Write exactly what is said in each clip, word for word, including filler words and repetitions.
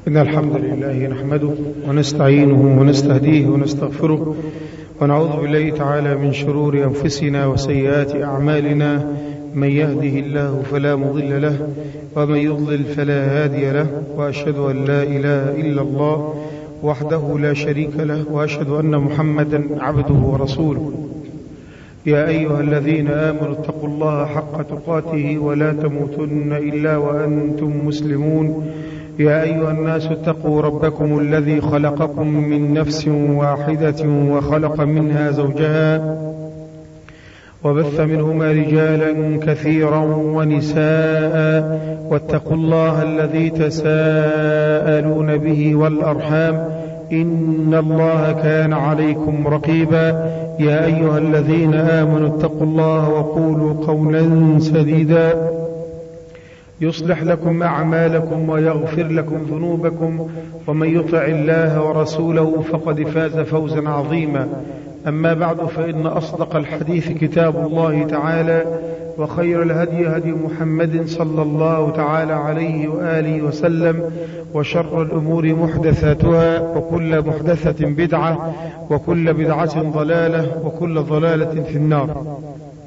إن الحمد لله نحمده ونستعينه ونستهديه ونستغفره ونعوذ بالله تعالى من شرور أنفسنا وسيئات أعمالنا. من يهده الله فلا مضل له ومن يضلل فلا هادي له، وأشهد أن لا إله إلا الله وحده لا شريك له، وأشهد أن محمدا عبده ورسوله. يا أيها الذين آمنوا اتقوا الله حق تقاته ولا تموتن إلا وأنتم مسلمون. يا أيها الناس اتقوا ربكم الذي خلقكم من نفس واحدة وخلق منها زوجها وبث منهما رجالا كثيرا ونساء، واتقوا الله الذي تساءلون به والأرحام إن الله كان عليكم رقيبا. يا أيها الذين آمنوا اتقوا الله وقولوا قولا سديدا يصلح لكم أعمالكم ويغفر لكم ذنوبكم، ومن يطع الله ورسوله فقد فاز فوزا عظيما. أما بعد، فإن أصدق الحديث كتاب الله تعالى، وخير الهدي هدي محمد صلى الله تعالى عليه وآله وسلم، وشر الأمور محدثاتها، وكل محدثة بدعة، وكل بدعة ضلالة، وكل ضلالة في النار.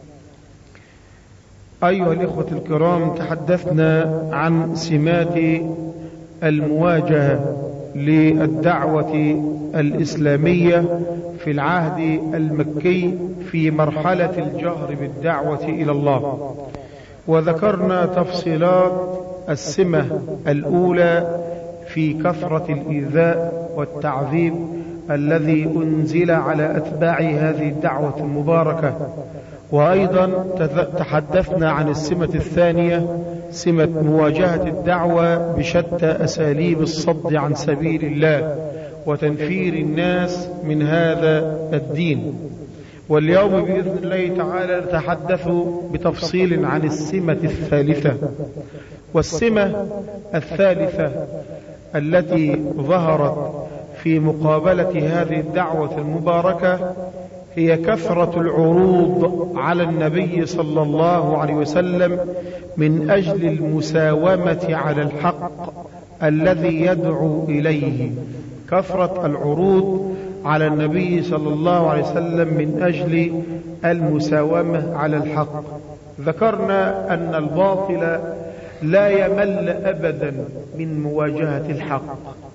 أيها الإخوة الكرام، تحدثنا عن سمات المواجهة للدعوة الإسلامية في العهد المكي في مرحلة الجهر بالدعوة إلى الله، وذكرنا تفصيلات السمة الأولى في كثرة الإيذاء والتعذيب الذي أنزل على أتباع هذه الدعوة المباركة. وأيضا تحدثنا عن السمة الثانية، سمة مواجهة الدعوة بشتى أساليب الصد عن سبيل الله وتنفير الناس من هذا الدين. واليوم بإذن الله تعالى نتحدث بتفصيل عن السمة الثالثة. والسمة الثالثة التي ظهرت في مقابلة هذه الدعوة المباركة هي كثرة العروض على النبي صلى الله عليه وسلم من أجل المساومة على الحق الذي يدعو إليه. كثرة العروض على النبي صلى الله عليه وسلم من أجل المساومة على الحق. ذكرنا أن الباطل لا يمل أبدا من مواجهة الحق،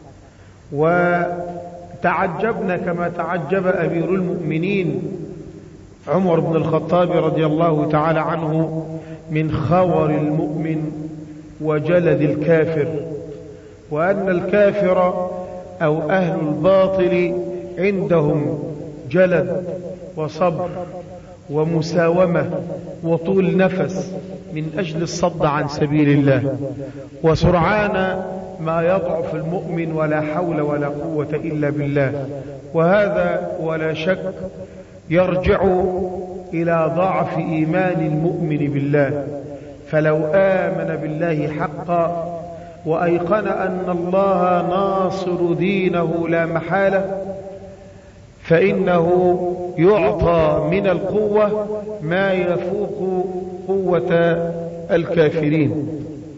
وتعجبنا كما تعجب أمير المؤمنين عمر بن الخطاب رضي الله تعالى عنه من خور المؤمن وجلد الكافر، وأن الكافر أو أهل الباطل عندهم جلد وصبر ومساومة وطول نفس من أجل الصد عن سبيل الله، وسرعان ما يضعف المؤمن ولا حول ولا قوة إلا بالله. وهذا ولا شك يرجع إلى ضعف إيمان المؤمن بالله، فلو آمن بالله حقا وأيقن أن الله ناصر دينه لا محالة، فإنه يعطى من القوة ما يفوق قوة الكافرين.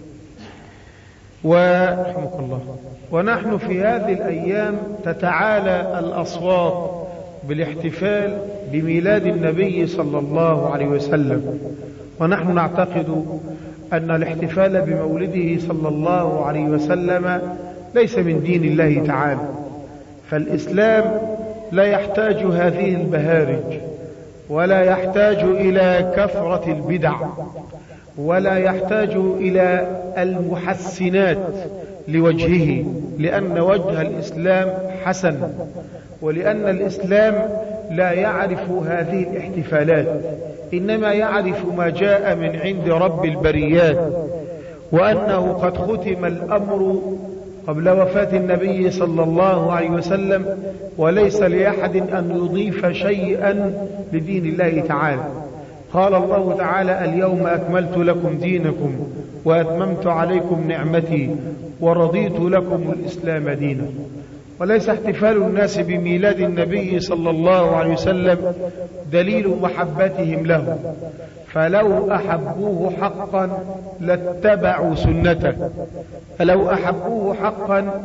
ورحمك الله. ونحن في هذه الأيام تتعالى الأصوات بالاحتفال بميلاد النبي صلى الله عليه وسلم، ونحن نعتقد أن الاحتفال بمولده صلى الله عليه وسلم ليس من دين الله تعالى، فالإسلام لا يحتاج هذه البهارج، ولا يحتاج إلى كثرة البدع، ولا يحتاج إلى المحسنات لوجهه، لأن وجه الإسلام حسن، ولأن الإسلام لا يعرف هذه الاحتفالات، إنما يعرف ما جاء من عند رب البريات، وأنه قد ختم الأمر قبل وفاة النبي صلى الله عليه وسلم، وليس لأحد أن يضيف شيئا لدين الله تعالى. قال الله تعالى: اليوم أكملت لكم دينكم وأتممت عليكم نعمتي ورضيت لكم الإسلام دينا. وليس احتفال الناس بميلاد النبي صلى الله عليه وسلم دليل محبتهم له، فلو أحبوه حقا لاتبعوا سنته، فلو أحبوه حقا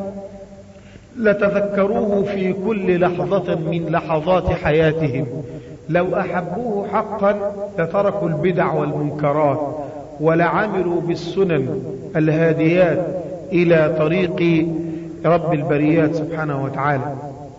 لتذكروه في كل لحظة من لحظات حياتهم، لو أحبوه حقا لتركوا البدع والمنكرات ولعملوا بالسنن الهاديات إلى طريق رب البريات سبحانه وتعالى.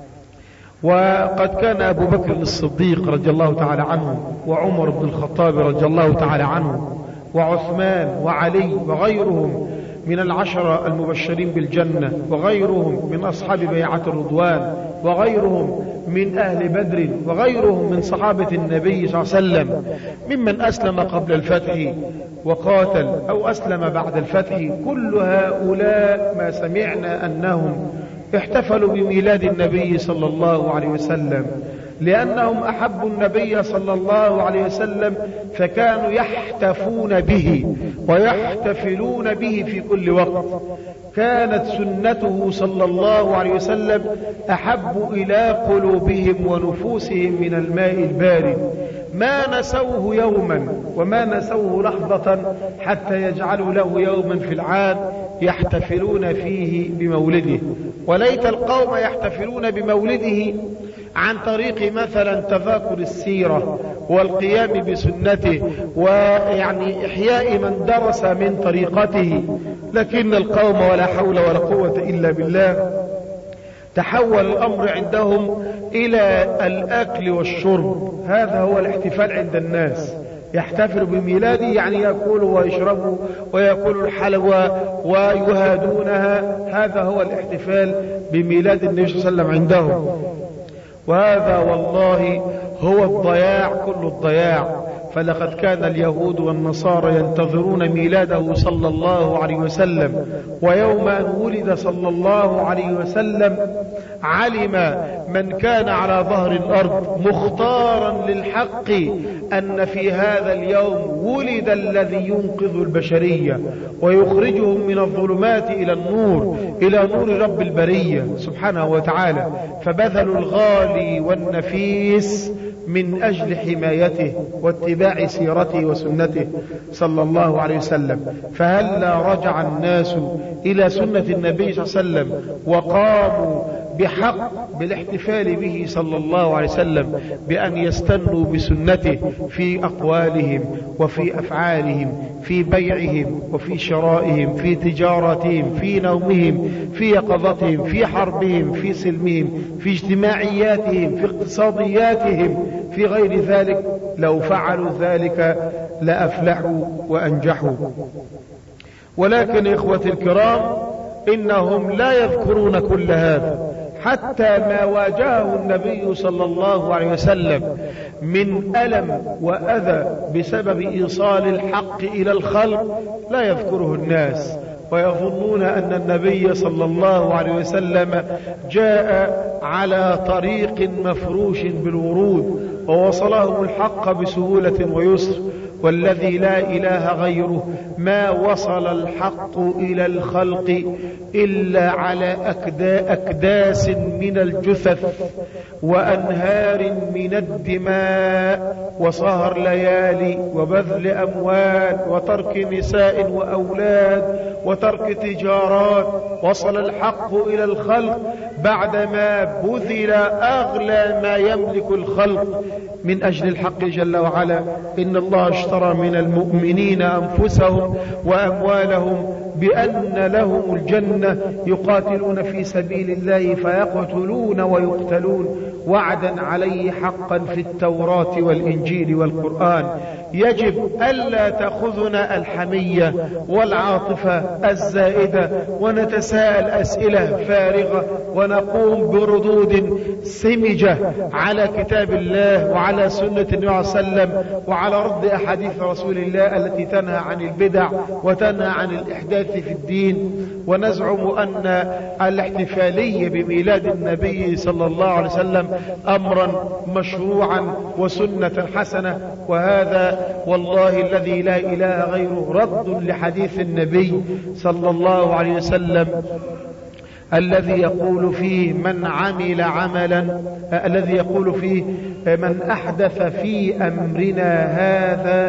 وقد كان أبو بكر الصديق رضي الله تعالى عنه، وعمر بن الخطاب رضي الله تعالى عنه، وعثمان وعلي وغيرهم من العشرة المبشرين بالجنة، وغيرهم من أصحاب بيعة الرضوان، وغيرهم من أهل بدر، وغيرهم من صحابة النبي صلى الله عليه وسلم ممن أسلم قبل الفتح وقاتل أو أسلم بعد الفتح، كل هؤلاء ما سمعنا أنهم احتفلوا بميلاد النبي صلى الله عليه وسلم لأنهم أحبوا النبي صلى الله عليه وسلم، فكانوا يحتفون به ويحتفلون به في كل وقت. كانت سنته صلى الله عليه وسلم أحب إلى قلوبهم ونفوسهم من الماء البارد، ما نسوه يوما وما نسوه لحظة حتى يجعلوا له يوما في العام يحتفلون فيه بمولده. وليت القوم يحتفلون بمولده عن طريق مثلا تذاكر السيرة والقيام بسنته ويعني إحياء من درس من طريقته، لكن القوم ولا حول ولا قوة إلا بالله تحول الأمر عندهم إلى الأكل والشرب. هذا هو الاحتفال عند الناس، يحتفل بميلاده يعني يأكلوا ويشربوا ويأكلوا الحلوى ويهادونها، هذا هو الاحتفال بميلاد النبي صلى الله عليه وسلم عندهم. وهذا والله هو الضياع كل الضياع. فلقد كان اليهود والنصارى ينتظرون ميلاده صلى الله عليه وسلم، ويوم أن ولد صلى الله عليه وسلم علم من كان على ظهر الأرض مختارا للحق أن في هذا اليوم ولد الذي ينقذ البشرية ويخرجهم من الظلمات إلى النور، إلى نور رب البرية سبحانه وتعالى، فبذلوا الغالي والنفيس من أجل حمايته واتباع سيرته وسنته صلى الله عليه وسلم. فهلا رجع الناس إلى سنة النبي صلى الله عليه وسلم وقاموا بحق بالاحتفال به صلى الله عليه وسلم، بأن يستنوا بسنته في أقوالهم وفي أفعالهم، في بيعهم وفي شرائهم، في تجارتهم، في نومهم، في يقظتهم، في حربهم، في سلمهم، في اجتماعياتهم، في اقتصادياتهم، في غير ذلك. لو فعلوا ذلك لأفلحوا وأنجحوا. ولكن إخوتي الكرام إنهم لا يذكرون كل هذا، حتى ما واجهه النبي صلى الله عليه وسلم من ألم وأذى بسبب إيصال الحق إلى الخلق لا يذكره الناس، ويظنون أن النبي صلى الله عليه وسلم جاء على طريق مفروش بالورود ووصلهم الحق بسهولة ويسر. والذي لا إله غيره ما وصل الحق إلى الخلق إلا على أكداس من الجثث وأنهار من الدماء وسهر ليالي وبذل أموال وترك نساء وأولاد وترك تجارات. وصل الحق إلى الخلق بعدما بذل أغلى ما يملك الخلق من أجل الحق جل وعلا. إن الله اشترى من المؤمنين أنفسهم وأموالهم بأن لهم الجنة يقاتلون في سبيل الله فيقتلون ويقتلون وعدا عليه حقا في التوراة والإنجيل والقرآن. يجب ألا تأخذنا الحمية والعاطفة الزائدة ونتساءل أسئلة فارغة ونقوم بردود سمجة على كتاب الله وعلى سنة النبي صلى الله عليه وسلم وعلى رد أحاديث رسول الله التي تنهى عن البدع وتنهى عن الإحداث في الدين، ونزعم أن الاحتفالية بميلاد النبي صلى الله عليه وسلم أمرا مشروعا وسنة حسنة. وهذا والله الذي لا إله غيره رد لحديث النبي صلى الله عليه وسلم الذي يقول فيه من عمل عملا الذي يقول فيه من أحدث في أمرنا هذا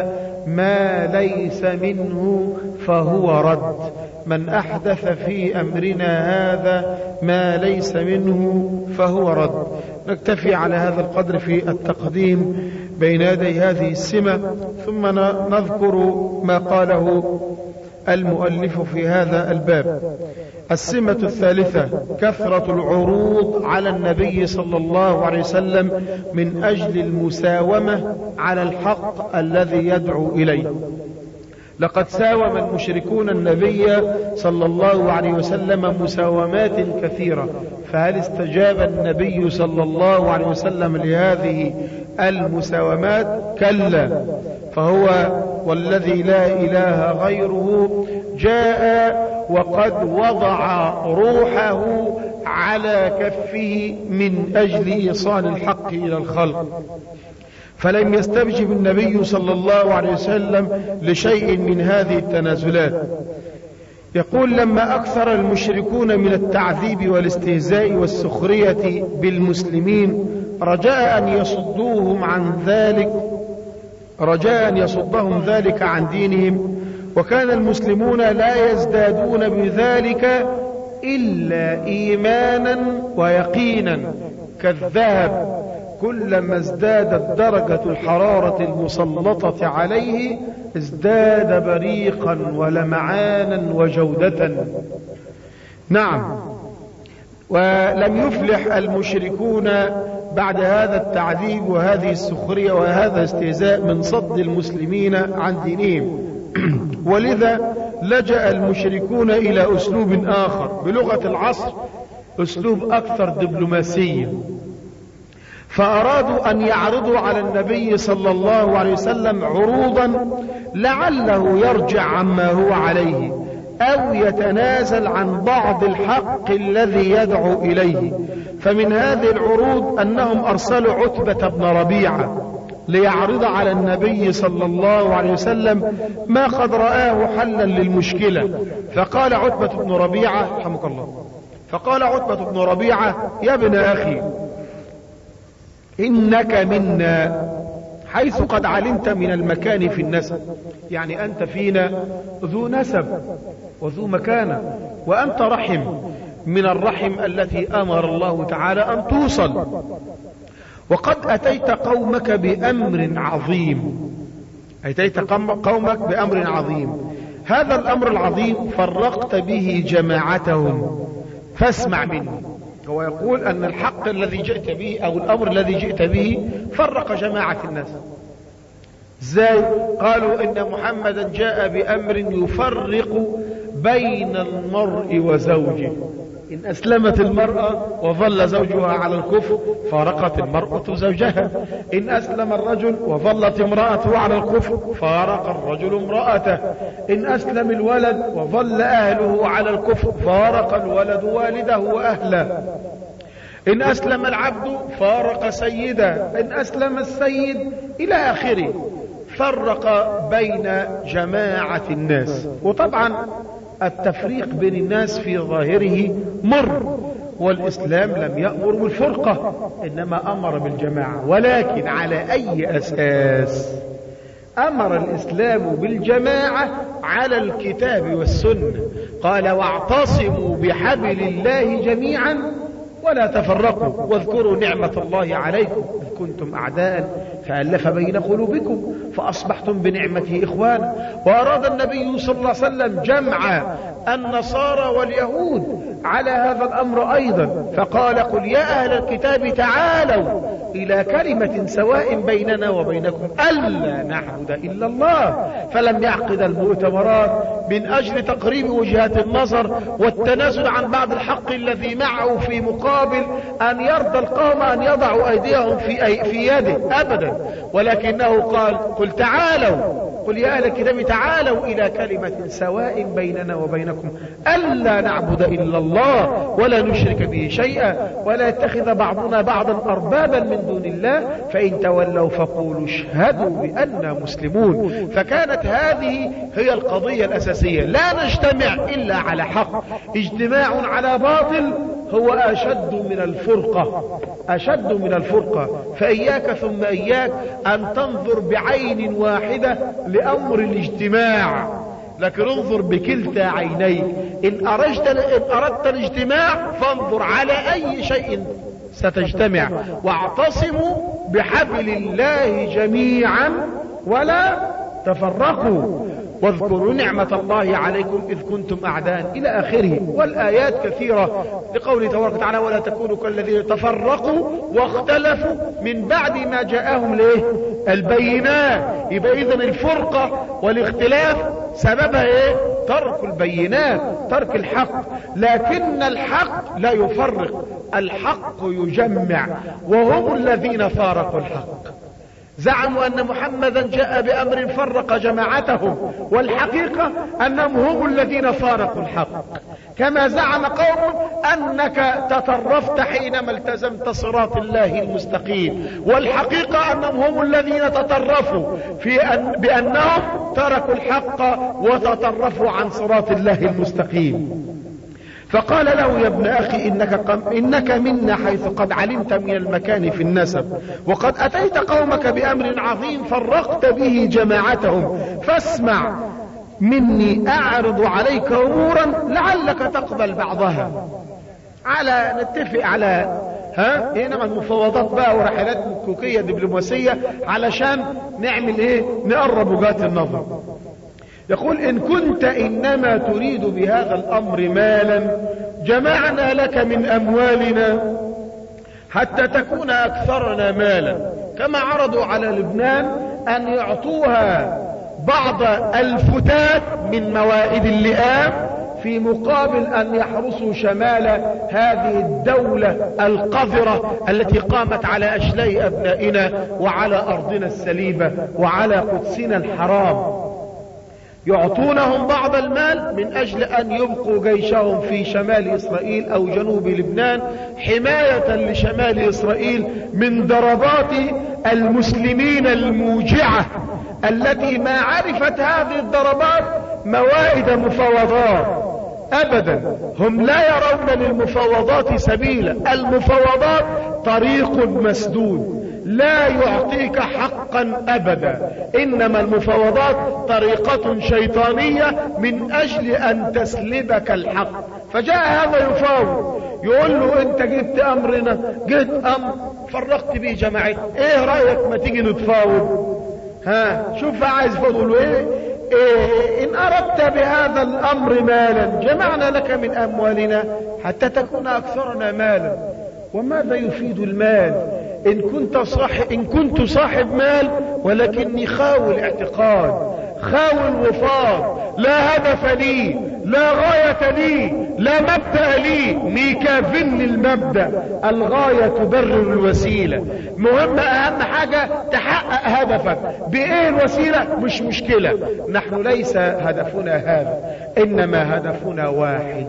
ما ليس منه فهو رد. من أحدث في أمرنا هذا ما ليس منه فهو رد. نكتفي على هذا القدر في التقديم بين يدي هذه السمة، ثم نذكر ما قاله المؤلف في هذا الباب. السمة الثالثة كثرة العروض على النبي صلى الله عليه وسلم من أجل المساومة على الحق الذي يدعو إليه. لقد ساوم المشركون النبي صلى الله عليه وسلم مساومات كثيرة، فهل استجاب النبي صلى الله عليه وسلم لهذه المساومات؟ كلا، فهو والذي لا إله غيره جاء وقد وضع روحه على كفه من أجل إيصال الحق إلى الخلق، فلم يستجب النبي صلى الله عليه وسلم لشيء من هذه التنازلات. يقول: لما أكثر المشركون من التعذيب والاستهزاء والسخرية بالمسلمين رجاء أن يصدوهم عن ذلك رجاء أن يصدهم ذلك عن دينهم، وكان المسلمون لا يزدادون بذلك إلا إيمانا ويقينا كالذهب، كلما ازدادت درجة الحرارة المسلطة عليه ازداد بريقا ولمعانا وجودة. نعم، ولم يفلح المشركون بعد هذا التعذيب وهذه السخرية وهذا الاستهزاء من صد المسلمين عن دينهم، ولذا لجأ المشركون إلى أسلوب آخر بلغة العصر، أسلوب أكثر دبلوماسية، فأرادوا أن يعرضوا على النبي صلى الله عليه وسلم عروضا لعله يرجع عما هو عليه أو يتنازل عن بعض الحق الذي يدعو إليه. فمن هذه العروض أنهم أرسلوا عتبة بن ربيعة ليعرض على النبي صلى الله عليه وسلم ما قد رآه حلا للمشكلة. فقال عتبة بن ربيعة رحمك الله فقال عتبة بن ربيعة: يا ابن أخي، إنك منا حيث قد علمت من المكان في النسب، يعني أنت فينا ذو نسب وذو مكانة، وأنت رحم من الرحم التي أمر الله تعالى أن توصل، وقد أتيت قومك بأمر عظيم أتيت قومك بأمر عظيم هذا الأمر العظيم فرقت به جماعتهم، فاسمع مني. هو يقول أن الحق الذي جئت به أو الأمر الذي جئت به فرق جماعة الناس. ازاي؟ قالوا إن محمدا جاء بأمر يفرق بين المرء وزوجه، إن أسلمت المرأة وظل زوجها على الكفر فارقت المرأة زوجها، إن أسلم الرجل وظلت امرأته على الكفر فارق الرجل امرأته، إن أسلم الولد وظل أهله على الكفر فارق الولد والده وأهله، إن أسلم العبد فارق سيده، إن أسلم السيد إلى آخره، فرق بين جماعة الناس. وطبعا التفريق بين الناس في ظاهره مر، والإسلام لم يأمر بالفرقة إنما أمر بالجماعة. ولكن على أي أساس أمر الإسلام بالجماعة؟ على الكتاب والسنة. قال: واعتصموا بحبل الله جميعا ولا تفرقوا واذكروا نعمة الله عليكم إذ كنتم أعداء فألف بين قلوبكم فأصبحتم بنعمته إخوانا. وأراد النبي صلى الله عليه وسلم جمع النصارى واليهود على هذا الأمر أيضا، فقال: قل يا أهل الكتاب تعالوا إلى كلمة سواء بيننا وبينكم ألا نعبد إلا الله. فلم يعقد المؤتمرات من أجل تقريب وجهات النظر والتنازل عن بعض الحق الذي معه في مقابل أن يرضى القوم أن يضعوا أيديهم في, أي في يده أبدا، ولكنه قال: قل تعالوا قل يا أهل الكتاب تعالوا إلى كلمة سواء بيننا وبينكم ألا نعبد إلا الله ولا نشرك به شيئا ولا يتخذ بعضنا بعضا أربابا من دون الله فإن تولوا فقولوا اشهدوا بأننا مسلمون. فكانت هذه هي القضية الأساسية، لا نجتمع إلا على حق، اجتماع على باطل هو أشد من الفرقة، أشد من الفرقة. فإياك ثم إياك أن تنظر بعين واحدة لأمر الاجتماع، لكن انظر بكلتا عينيك. إن أردت, إن أردت الاجتماع فانظر على أي شيء ستجتمع، واعتصموا بحبل الله جميعا ولا تفرقوا، واذكروا نعمة الله عليكم إذ كنتم أعداء إلى آخره. والآيات كثيرة لقوله تبارك وتعالى ولا تكونوا كالذين تفرقوا واختلفوا من بعد ما جاءهم ليه البينات. يبقى إذن الفرقة والاختلاف سببها إيه؟ ترك البينات، ترك الحق. لكن الحق لا يفرق، الحق يجمع، وهم الذين فارقوا الحق. زعموا أن محمدا جاء بأمر فرق جماعتهم، والحقيقة أنهم هم الذين فارقوا الحق. كما زعم قوم أنك تطرفت حينما التزمت صراط الله المستقيم، والحقيقة أنهم هم الذين تطرفوا في أن بأنهم تركوا الحق وتطرفوا عن صراط الله المستقيم. فقال له يا ابن أخي إنك, قم إنك منا حيث قد علمت من المكان في النسب، وقد أتيت قومك بأمر عظيم فرقت به جماعتهم، فاسمع مني أعرض عليك أمورا لعلك تقبل بعضها. على نتفق على ها هنا المفاوضات بقى ورحلات مكوكية دبلوماسية علشان نعمل ايه؟ نقرب وجهات النظر. يقول إن كنت إنما تريد بهذا الأمر مالا جمعنا لك من أموالنا حتى تكون أكثرنا مالا، كما عرضوا على لبنان أن يعطوها بعض الفتات من موائد اللئام في مقابل أن يحرسوا شمال هذه الدولة القذرة التي قامت على أشلاء أبنائنا وعلى أرضنا السليبة وعلى قدسنا الحرام. يعطونهم بعض المال من أجل أن يبقوا جيشهم في شمال إسرائيل أو جنوب لبنان حماية لشمال إسرائيل من ضربات المسلمين الموجعة التي ما عرفت هذه الضربات موائد مفاوضات أبدا. هم لا يرون للمفاوضات سبيلا، المفاوضات طريق مسدود لا يعطيك حقا أبدا، إنما المفاوضات طريقة شيطانية من أجل أن تسلبك الحق. فجاء هذا يفاوض يقول له أنت جبت أمرنا، جبت أمر فرقت به جماعتك، إيه رأيك ما تيجي نتفاوض؟ ها شوف عايز فضل إيه؟ إيه إن أردت بهذا الأمر مالا جمعنا لك من أموالنا حتى تكون أكثرنا مالا. وماذا يفيد المال إن كنت صاحب, إن كنت صاحب مال ولكني خاوي الاعتقاد، خاوي الوفاق، لا هدف لي، لا غاية لي، لا مبدأ لي، ميكافن المبدأ، الغاية تبرر الوسيلة. مهم أهم حاجة تحقق هدفك، بإيه الوسيلة مش مشكلة. نحن ليس هدفنا هذا، إنما هدفنا واحد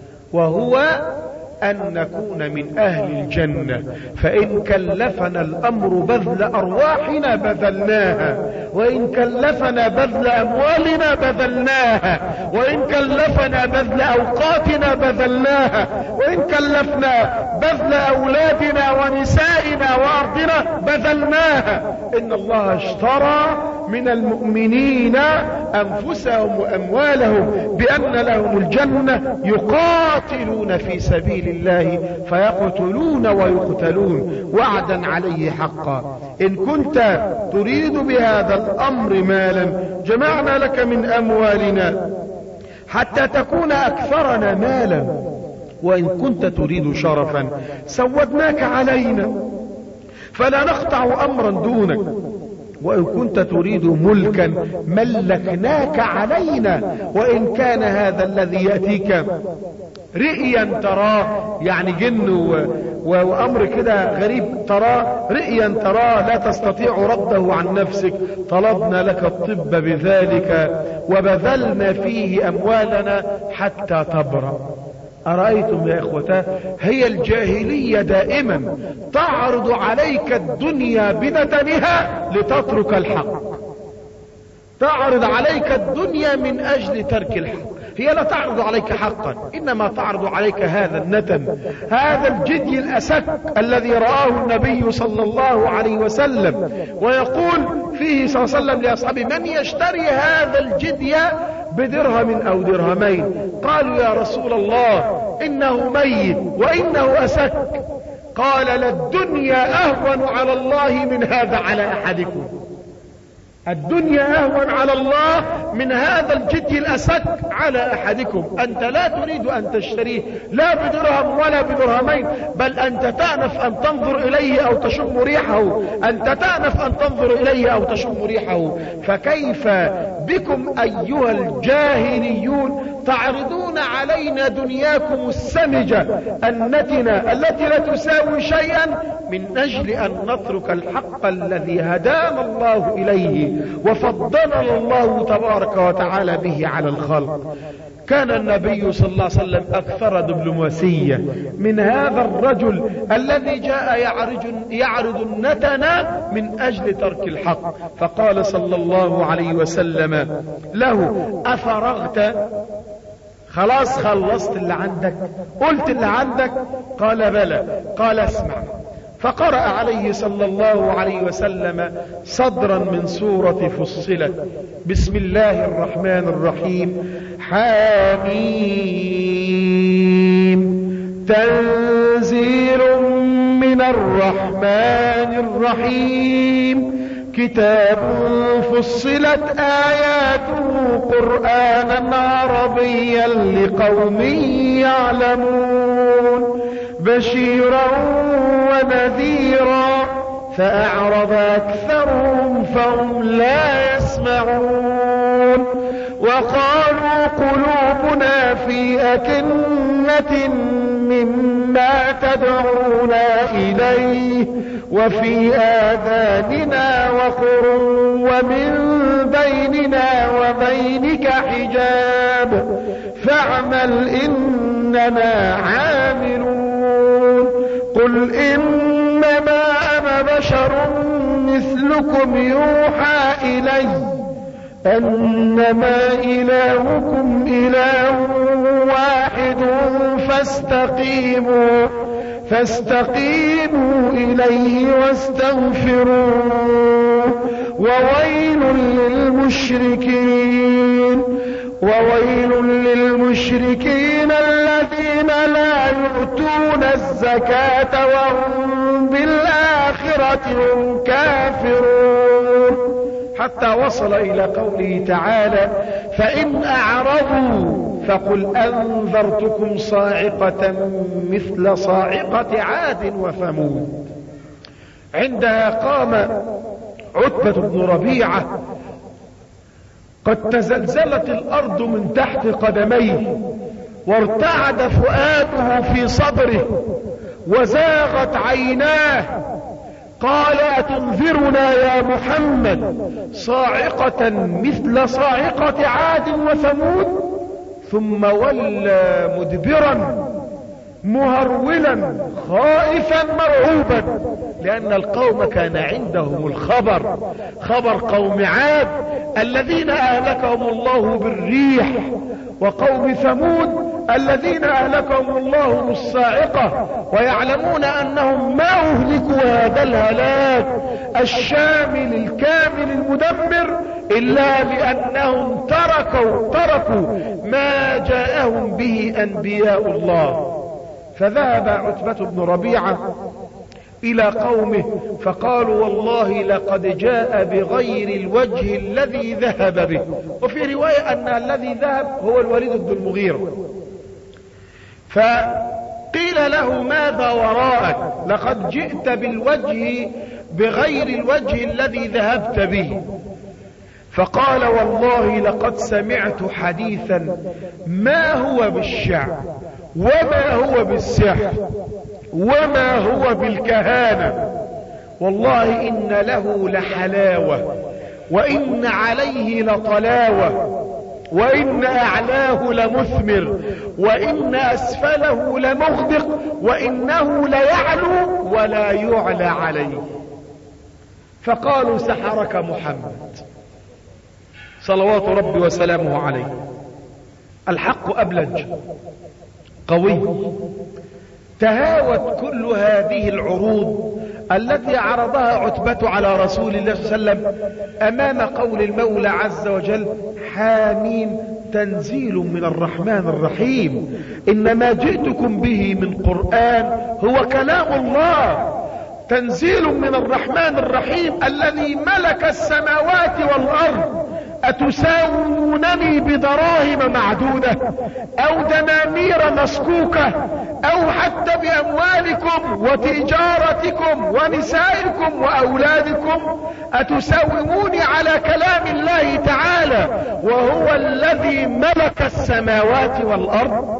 وهو أن نكون من أهل الجنة. فإن كلفنا الأمر بذل أرواحنا بذلناها، وإن كلفنا بذل أموالنا بذلناها، وإن كلفنا بذل أوقاتنا بذلناها، وإن كلفنا بذل أولادنا ونسائنا وأرضنا بذلناها. إن الله اشترى من المؤمنين أنفسهم وأموالهم بأن لهم الجنة يقاتلون في سبيل الله فيقتلون ويقتلون وعدا عليه حقا. إن كنت تريد بهذا الأمر مالا جمعنا لك من أموالنا حتى تكون أكثرنا مالا، وإن كنت تريد شرفا سودناك علينا فلا نقطع أمرا دونك، وإن كنت تريد ملكا ملكناك علينا، وإن كان هذا الذي يأتيك رئيا تراه، يعني جن وأمر كده غريب تراه، رئيا تراه لا تستطيع رده عن نفسك، طلبنا لك الطب بذلك وبذلنا فيه أموالنا حتى تبرأ. أرأيتم يا إخوتاه؟ هي الجاهلية دائما تعرض عليك الدنيا بدنها لتترك الحق، تعرض عليك الدنيا من أجل ترك الحق. هي لا تعرض عليك حقا، إنما تعرض عليك هذا النتن، هذا الجدي الأسك الذي رآه النبي صلى الله عليه وسلم، ويقول فيه صلى الله عليه وسلم لأصحابه: من يشتري هذا الجدي بدرهم أو درهمين؟ قالوا: يا رسول الله إنه ميت وإنه أسك. قال: للدنيا أهون على الله من هذا على أحدكم. الدنيا أهون على الله من هذا الجدي الأسك على أحدكم. أنت لا تريد أن تشتريه لا بدرهم ولا بدرهمين، بل أنت تأنف أن تنظر إليه أو تشم ريحه، أنت تأنف أن تنظر إليه أو تشم ريحه. فكيف بكم أيها الجاهليون تعرضون علينا دنياكم السمجة النتنة التي لا تساوي شيئا من أجل أن نترك الحق الذي هدانا الله إليه وفضلنا الله تبارك وتعالى به على الخلق. كان النبي صلى الله عليه وسلم أكثر دبلوماسية من هذا الرجل الذي جاء يعرج يعرض النتن من أجل ترك الحق. فقال صلى الله عليه وسلم له: أفرغت؟ خلاص خلصت اللي عندك؟ قلت اللي عندك؟ قال: بلى. قال: اسمع. فقرأ عليه صلى الله عليه وسلم صدرا من سورة فصلت: بسم الله الرحمن الرحيم، حميم، تنزيل من الرحمن الرحيم، كتاب فصلت آياته قرآنا عربيا لقوم يعلمون، بشيرا ونذيرا، فأعرض أكثرهم فهم لا يسمعون، وقالوا قلوبنا في أكنة مما تدعونا إليه وفي آذاننا وقر ومن بيننا وبينك حجاب فاعمل إننا عاملون. قل إنما أنا بشر مثلكم يوحى إلي أنما إلهكم إله واحد فاستقيموا فاستقيموا إليه واستغفروه، وويل للمشركين وويل للمشركين الذين لا يؤتون الزكاة وهم بالآخرة هم كافرون. حتى وصل إلى قوله تعالى: فإن أعرضوا فقل أنذرتكم صاعقة مثل صاعقة عاد وثمود. عندها قام عتبة بن ربيعة قد تزلزلت الأرض من تحت قدميه وارتعد فؤاده في صدره وزاغت عيناه. قال: أتنذرنا يا محمد صاعقة مثل صاعقة عاد وثمود؟ ثم ولى مدبرا مهرولا خائفا مرعوبا، لأن القوم كان عندهم الخبر، خبر قوم عاد الذين أهلكهم الله بالريح، وقوم ثمود الذين أهلكهم الله بالصاعقة، ويعلمون أنهم ما أهلكوا هذا الهلاك الشامل الكامل المدمر إلا لأنهم تركوا تركوا ما جاءهم به أنبياء الله. فذهب عتبة بن ربيعة إلى قومه فقالوا: والله لقد جاء بغير الوجه الذي ذهب به. وفي رواية أن الذي ذهب هو الوليد بن المغيرة. فقيل له: ماذا وراءك؟ لقد جئت بالوجه بغير الوجه الذي ذهبت به. فقال: والله لقد سمعت حديثا ما هو بالشعر وما هو بالسحر وما هو بالكهانة، والله إن له لحلاوة وإن عليه لطلاوة وإن أعلاه لمثمر وإن أسفله لمغدق وإنه ليعلو ولا يعلى عليه. فقالوا: سحرك محمد صلوات ربي وسلامه عليه. الحق أبلج قوي. تهاوت كل هذه العروض التي عرضها عتبة على رسول الله صلى الله عليه وسلم أمام قول المولى عز وجل: حاميم تنزيل من الرحمن الرحيم. إنما جئتكم به من قرآن هو كلام الله، تنزيل من الرحمن الرحيم الذي ملك السماوات والأرض. أتساوونني بدراهم معدودة أو دنانير مسكوكة أو حتى بأموالكم وتجارتكم ونسائكم وأولادكم؟ أتساوموني على كلام الله تعالى وهو الذي ملك السماوات والأرض؟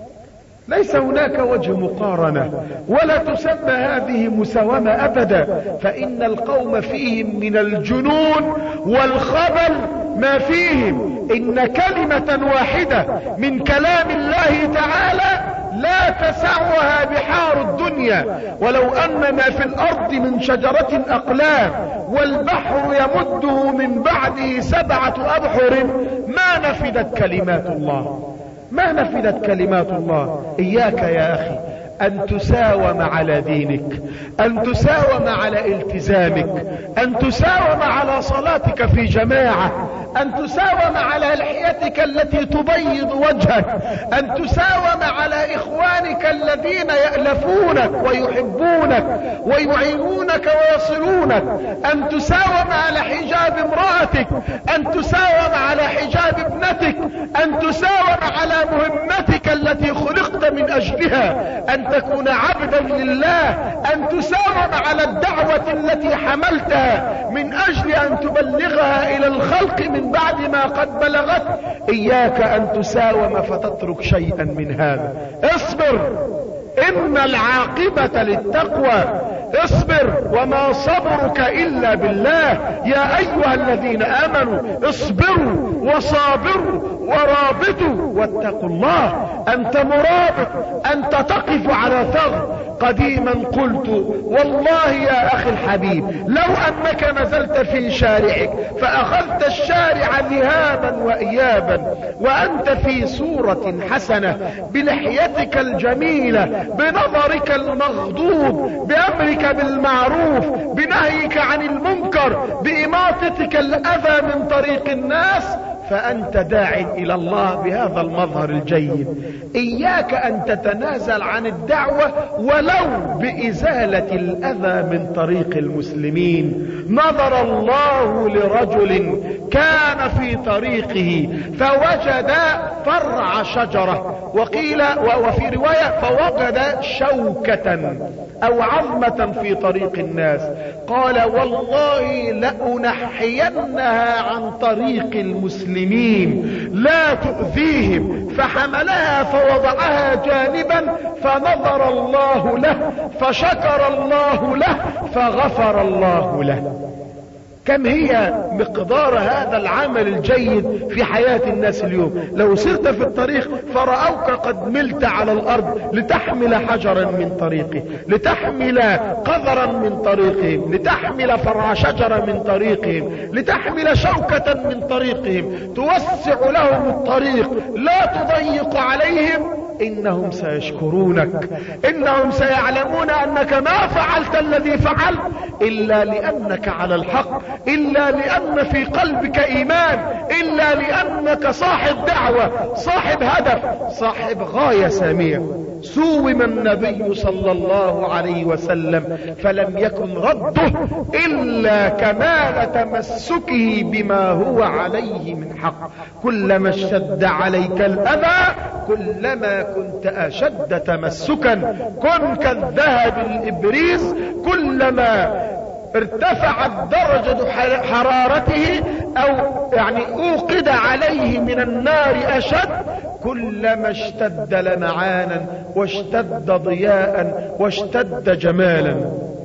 ليس هناك وجه مقارنة ولا تسمى هذه مساومة أبدا، فإن القوم فيهم من الجنون والخبل ما فيهم. إن كلمة واحدة من كلام الله تعالى لا تسعها بحار الدنيا، ولو أن ما في الأرض من شجرة أقلام والبحر يمده من بعده سبعة أبحر ما نفدت كلمات الله، ما نفدت كلمات الله. إياك يا أخي أن تساوم على دينك، أن تساوم على التزامك، أن تساوم على صلاتك في جماعة، أن تساوم على لحيتك التي تبيض وجهك، أن تساوم على إخوانك الذين يألفونك ويحبونك ويعينونك ويصلونك، أن تساوم على حجاب امرأتك، أن تساوم على حجاب ابنتك، أن تساوم على مهمتك التي خلقت من أجلها، أن تكون عبدا لله، أن تساوم على الدعوة التي حملتها من أجل أن تبلغها إلى الخلق من بعد ما قد بلغت. إياك أن تساوم فتترك شيئا من هذا. اصبر، إن العاقبة للتقوى. اصبر وما صبرك إلا بالله. يا أيها الذين آمنوا اصبروا وصابروا ورابطوا واتقوا الله. أنت مرابط، أنت تقف على ثغر. قديما قلت والله يا أخي الحبيب لو أنك نزلت في شارعك فأخذت الشارع ذهابا وإيابا وأنت في صورة حسنة بلحيتك الجميلة بنظرك المغضوب بأمرك بالمعروف بنهيك عن المنكر بإماطتك الأذى من طريق الناس، فأنت داع إلى الله بهذا المظهر الجيد. إياك أن تتنازل عن الدعوة ولو بإزالة الأذى من طريق المسلمين. نظر الله لرجل كان في طريقه فوجد فرع شجرة، وقيل وفي رواية فوجد شوكة أو عظمة في طريق الناس، قال والله لأنحينها عن طريق المسلمين لا تؤذيهم، فحملها فوضعها جانبا فنظر الله له فشكر الله له فغفر الله له. كم هي مقدار هذا العمل الجيد في حياة الناس اليوم؟ لو سرت في الطريق فرأوك قد ملت على الأرض لتحمل حجرا من طريقه، لتحمل قذرا من طريقهم، لتحمل فرع شجرة من طريقهم، لتحمل شوكة من طريقهم، توسع لهم الطريق لا تضيق عليهم، إنهم سيشكرونك، إنهم سيعلمون أنك ما فعلت الذي فعلت إلا لأنك على الحق، إلا لأن في قلبك إيمان، إلا لأنك صاحب دعوة، صاحب هدف، صاحب غاية سامية. سوم النبي صلى الله عليه وسلم فلم يكن رده إلا كمال تمسكه بما هو عليه من حق. كلما اشتد عليك الأذى كلما كنت أشد تمسكا، كن كالذهب الإبريز، كلما ارتفعت درجة حرارته أو يعني أوقد عليه من النار أشد كلما اشتد لمعانا واشتد ضياء واشتد جمالا.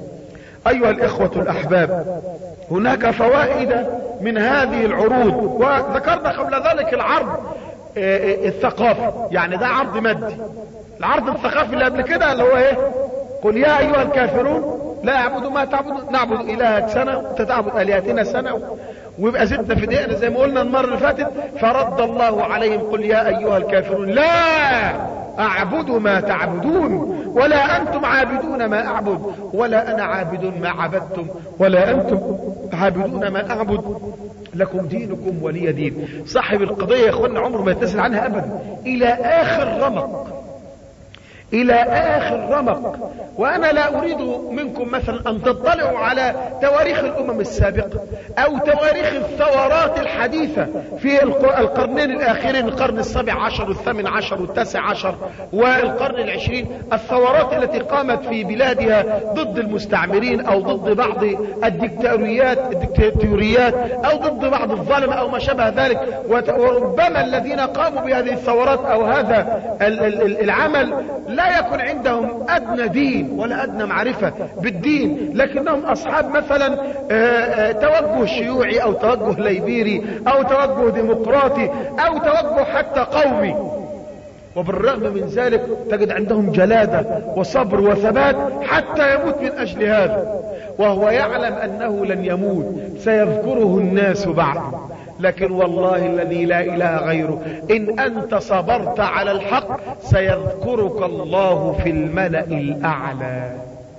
أيها الإخوة الأحباب، هناك فوائد من هذه العروض، وذكرنا قبل ذلك العرض الثقافي، يعني ده عرض مادي. العرض الثقافي اللي قبل كده اللي هو ايه؟ قل يا ايها الكافرون لا اعبد ما تعبدون نعبد الهك سنه وتتعبد الهتنا سنه، ويبقى زدنا في دقيقنا زي ما قلنا المره اللي فاتت. فرد الله عليهم قل يا ايها الكافرون لا اعبد ما تعبدون ولا انتم عابدون ما اعبد ولا انا عابد ما عبدتم ولا انتم عابدون ما اعبد لكم دينكم ولي دين. صاحب القضيه يا اخوانا عمره ما يتنازل عنها ابدا الى اخر رمق، الى اخر رمق. وانا لا اريد منكم مثلا ان تطلعوا على تواريخ الامم السابقة او تواريخ الثورات الحديثة في القرنين الاخرين، القرن السابع عشر والثامن عشر والتاسع عشر والقرن العشرين، الثورات التي قامت في بلادها ضد المستعمرين او ضد بعض الدكتاتوريات الدكتاتوريات او ضد بعض الظلم او ما شابه ذلك. وربما الذين قاموا بهذه الثورات او هذا العمل لا يكن عندهم ادنى دين ولا ادنى معرفة بالدين، لكنهم اصحاب مثلا توجه شيوعي او توجه ليبيري او توجه ديمقراطي او توجه حتى قومي، وبالرغم من ذلك تجد عندهم جلادة وصبر وثبات حتى يموت من اجل هذا، وهو يعلم انه لن يموت، سيذكره الناس بعد. لكن والله الذي لا اله غيره ان انت صبرت على الحق سيذكرك الله في الملأ الاعلى.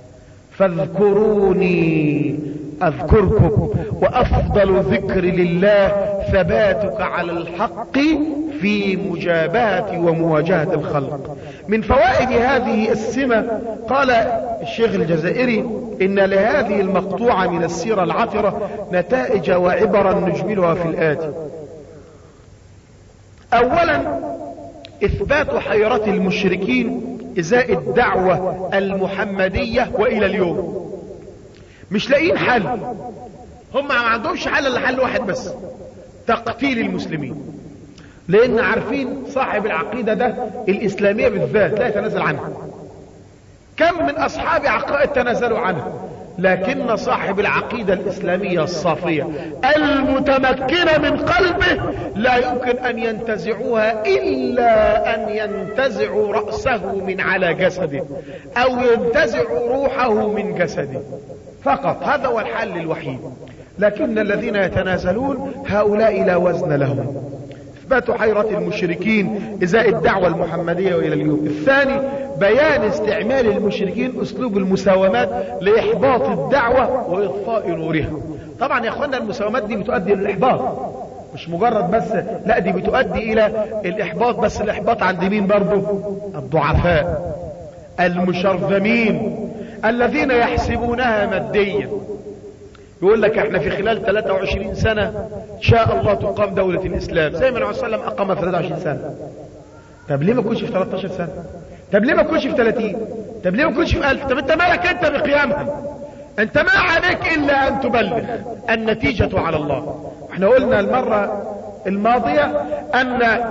فاذكروني اذكركم، وافضل ذكر لله ثباتك على الحق في مجابهة ومواجهة الخلق. من فوائد هذه السمة قال الشيخ الجزائري إن لهذه المقطوعة من السيرة العطرة نتائج وعبرا نجملها في الآتي. أولا إثبات حيرة المشركين إزاء الدعوة المحمدية وإلى اليوم مش لاقين حل. هم ما عندهمش حل الا حل واحد بس، تقتيل المسلمين، لان عارفين صاحب العقيدة ده الاسلامية بالذات لا يتنازل عنها. كم من اصحاب عقائد تنازلوا عنها، لكن صاحب العقيدة الاسلامية الصافية المتمكنة من قلبه لا يمكن ان ينتزعوها الا ان ينتزعوا رأسه من على جسده او ينتزعوا روحه من جسده فقط. هذا هو الحل الوحيد. لكن الذين يتنازلون هؤلاء لا وزن لهم. إثبات حيرة المشركين إزاء الدعوة المحمدية وإلى اليوم. الثاني بيان استعمال المشركين أسلوب المساومات لإحباط الدعوة وإطفاء نورها. طبعا يا أخوانا المساومات دي بتؤدي للإحباط، مش مجرد بس، لا دي بتؤدي إلى الإحباط. بس الإحباط عند مين برضو؟ الضعفاء المشرذمين الذين يحسبونها ماديا. يقول لك احنا في خلال ثلاثة وعشرين سنة ان شاء الله تقام دولة الاسلام زي ما النبي صلى الله عليه وسلم اقام في ثلاثة وعشرين سنة. طب ليه ما كنتش في ثلاثة عشر سنة؟ طب ليه ما كنتش في ثلاثين؟ طب ليه ما كنتش في ألف؟ طب انت مالك انت بقيامها؟ انت ما عليك الا ان تبلغ، النتيجة على الله. احنا قلنا المرة الماضية ان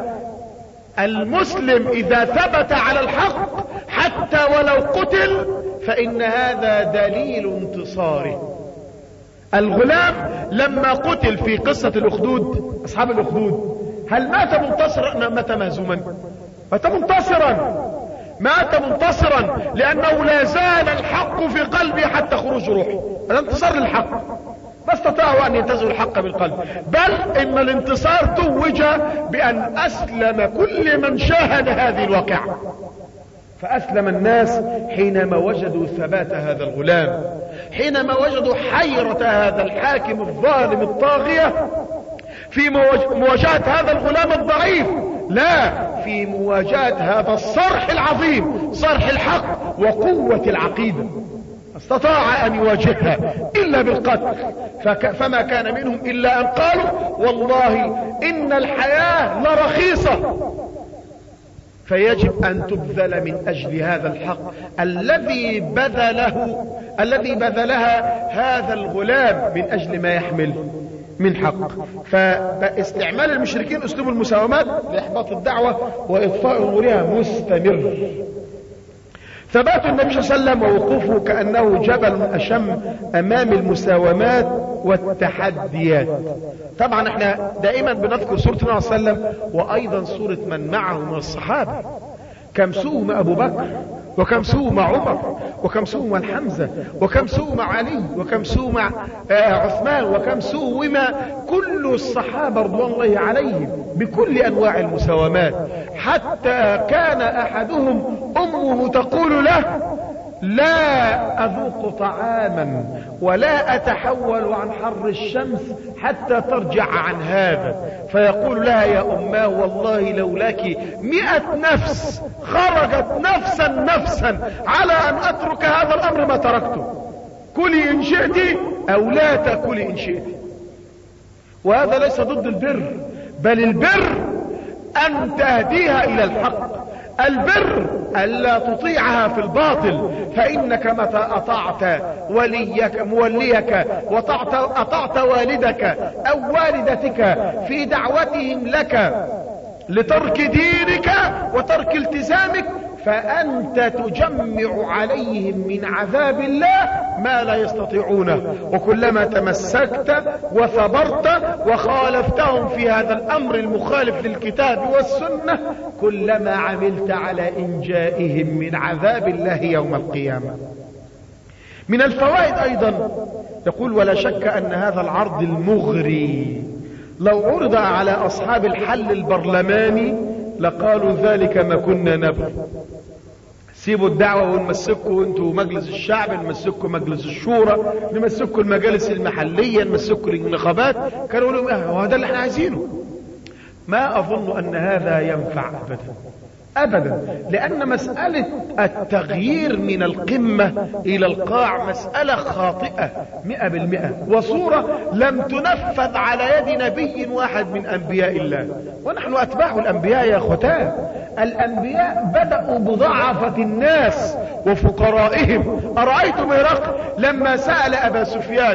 المسلم اذا ثبت على الحق حتى ولو قتل فان هذا دليل انتصاره. الغلام لما قتل في قصة الاخدود، اصحاب الاخدود، هل مات منتصرا ام مات مهزوما؟ مات منتصرا، مات منتصرا لانه لا زال الحق في قلبه حتى خروج روحه. هذا انتصار للحق، ما استطاعوا ان ينتزعوا الحق بالقلب، بل ان الانتصار توج بان اسلم كل من شاهد هذه الواقعة. فأسلم الناس حينما وجدوا ثبات هذا الغلام، حينما وجدوا حيرة هذا الحاكم الظالم الطاغية في مواجهة هذا الغلام الضعيف، لا في مواجهة هذا الصرح العظيم، صرح الحق وقوة العقيدة. استطاع أن يواجهها إلا بالقتل، فك فما كان منهم إلا أن قالوا والله إن الحياة لرخيصة، فيجب أن تبذل من أجل هذا الحق الذي بذله الذي بذلها هذا الغلام من أجل ما يحمل من حق. فاستعمال المشركين أسلوب المساومات لإحباط الدعوة وإطفاء نورها مستمر. ثبات النبي صلى الله عليه وسلم ووقوفه كأنه جبل أشم أمام المساومات والتحديات. طبعا احنا دائما بنذكر سورة النبي صلى الله عليه وسلم وأيضا سورة من معه من الصحابة. كم سوم أبو بكر، وكم سوم عمر، وكم سوم الحمزة، وكم سوم علي، وكم سوم عثمان، وكم سوم كل الصحابة رضوان الله عليهم بكل أنواع المساومات، حتى كان أحدهم أمه تقول له لا أذوق طعاما ولا أتحول عن حر الشمس حتى ترجع عن هذا، فيقول لها يا أماه والله لولاك مئة نفس خرجت نفسا نفسا على أن أترك هذا الأمر ما تركته، كلي إن شئت أو لا تأكلي إن شئت. وهذا ليس ضد البر، بل البر أن تهديها إلى الحق، البر ألا تطيعها في الباطل، فإنك متى أطعت وليك موليك وطعت أطعت والدك أو والدتك في دعوتهم لك لترك دينك وترك التزامك، فأنت تجمع عليهم من عذاب الله ما لا يستطيعونه. وكلما تمسكت وثبرت وخالفتهم في هذا الأمر المخالف للكتاب والسنة كلما عملت على إنجائهم من عذاب الله يوم القيامة. من الفوائد أيضا يقول ولا شك أن هذا العرض المغري لو عرض على أصحاب الحل البرلماني لقالوا ذلك ما كنا نبغي، سيبوا الدعوة ونمسكوا وانتوا مجلس الشعب، نمسكوا مجلس الشورى، نمسكوا المجالس المحلية، نمسكوا الانتخابات، كانوا لهم اه وهذا اللي احنا عايزينه. ما اظن ان هذا ينفع ابدا ابدا، لان مسألة التغيير من القمة الى القاع مسألة خاطئة مئة بالمئة، وصورة لم تنفذ على يد نبي واحد من انبياء الله، ونحن اتباع الانبياء يا اخوتان. الانبياء بدأوا بضعفة الناس وفقرائهم. ارأيتم هرقل لما سأل ابا سفيان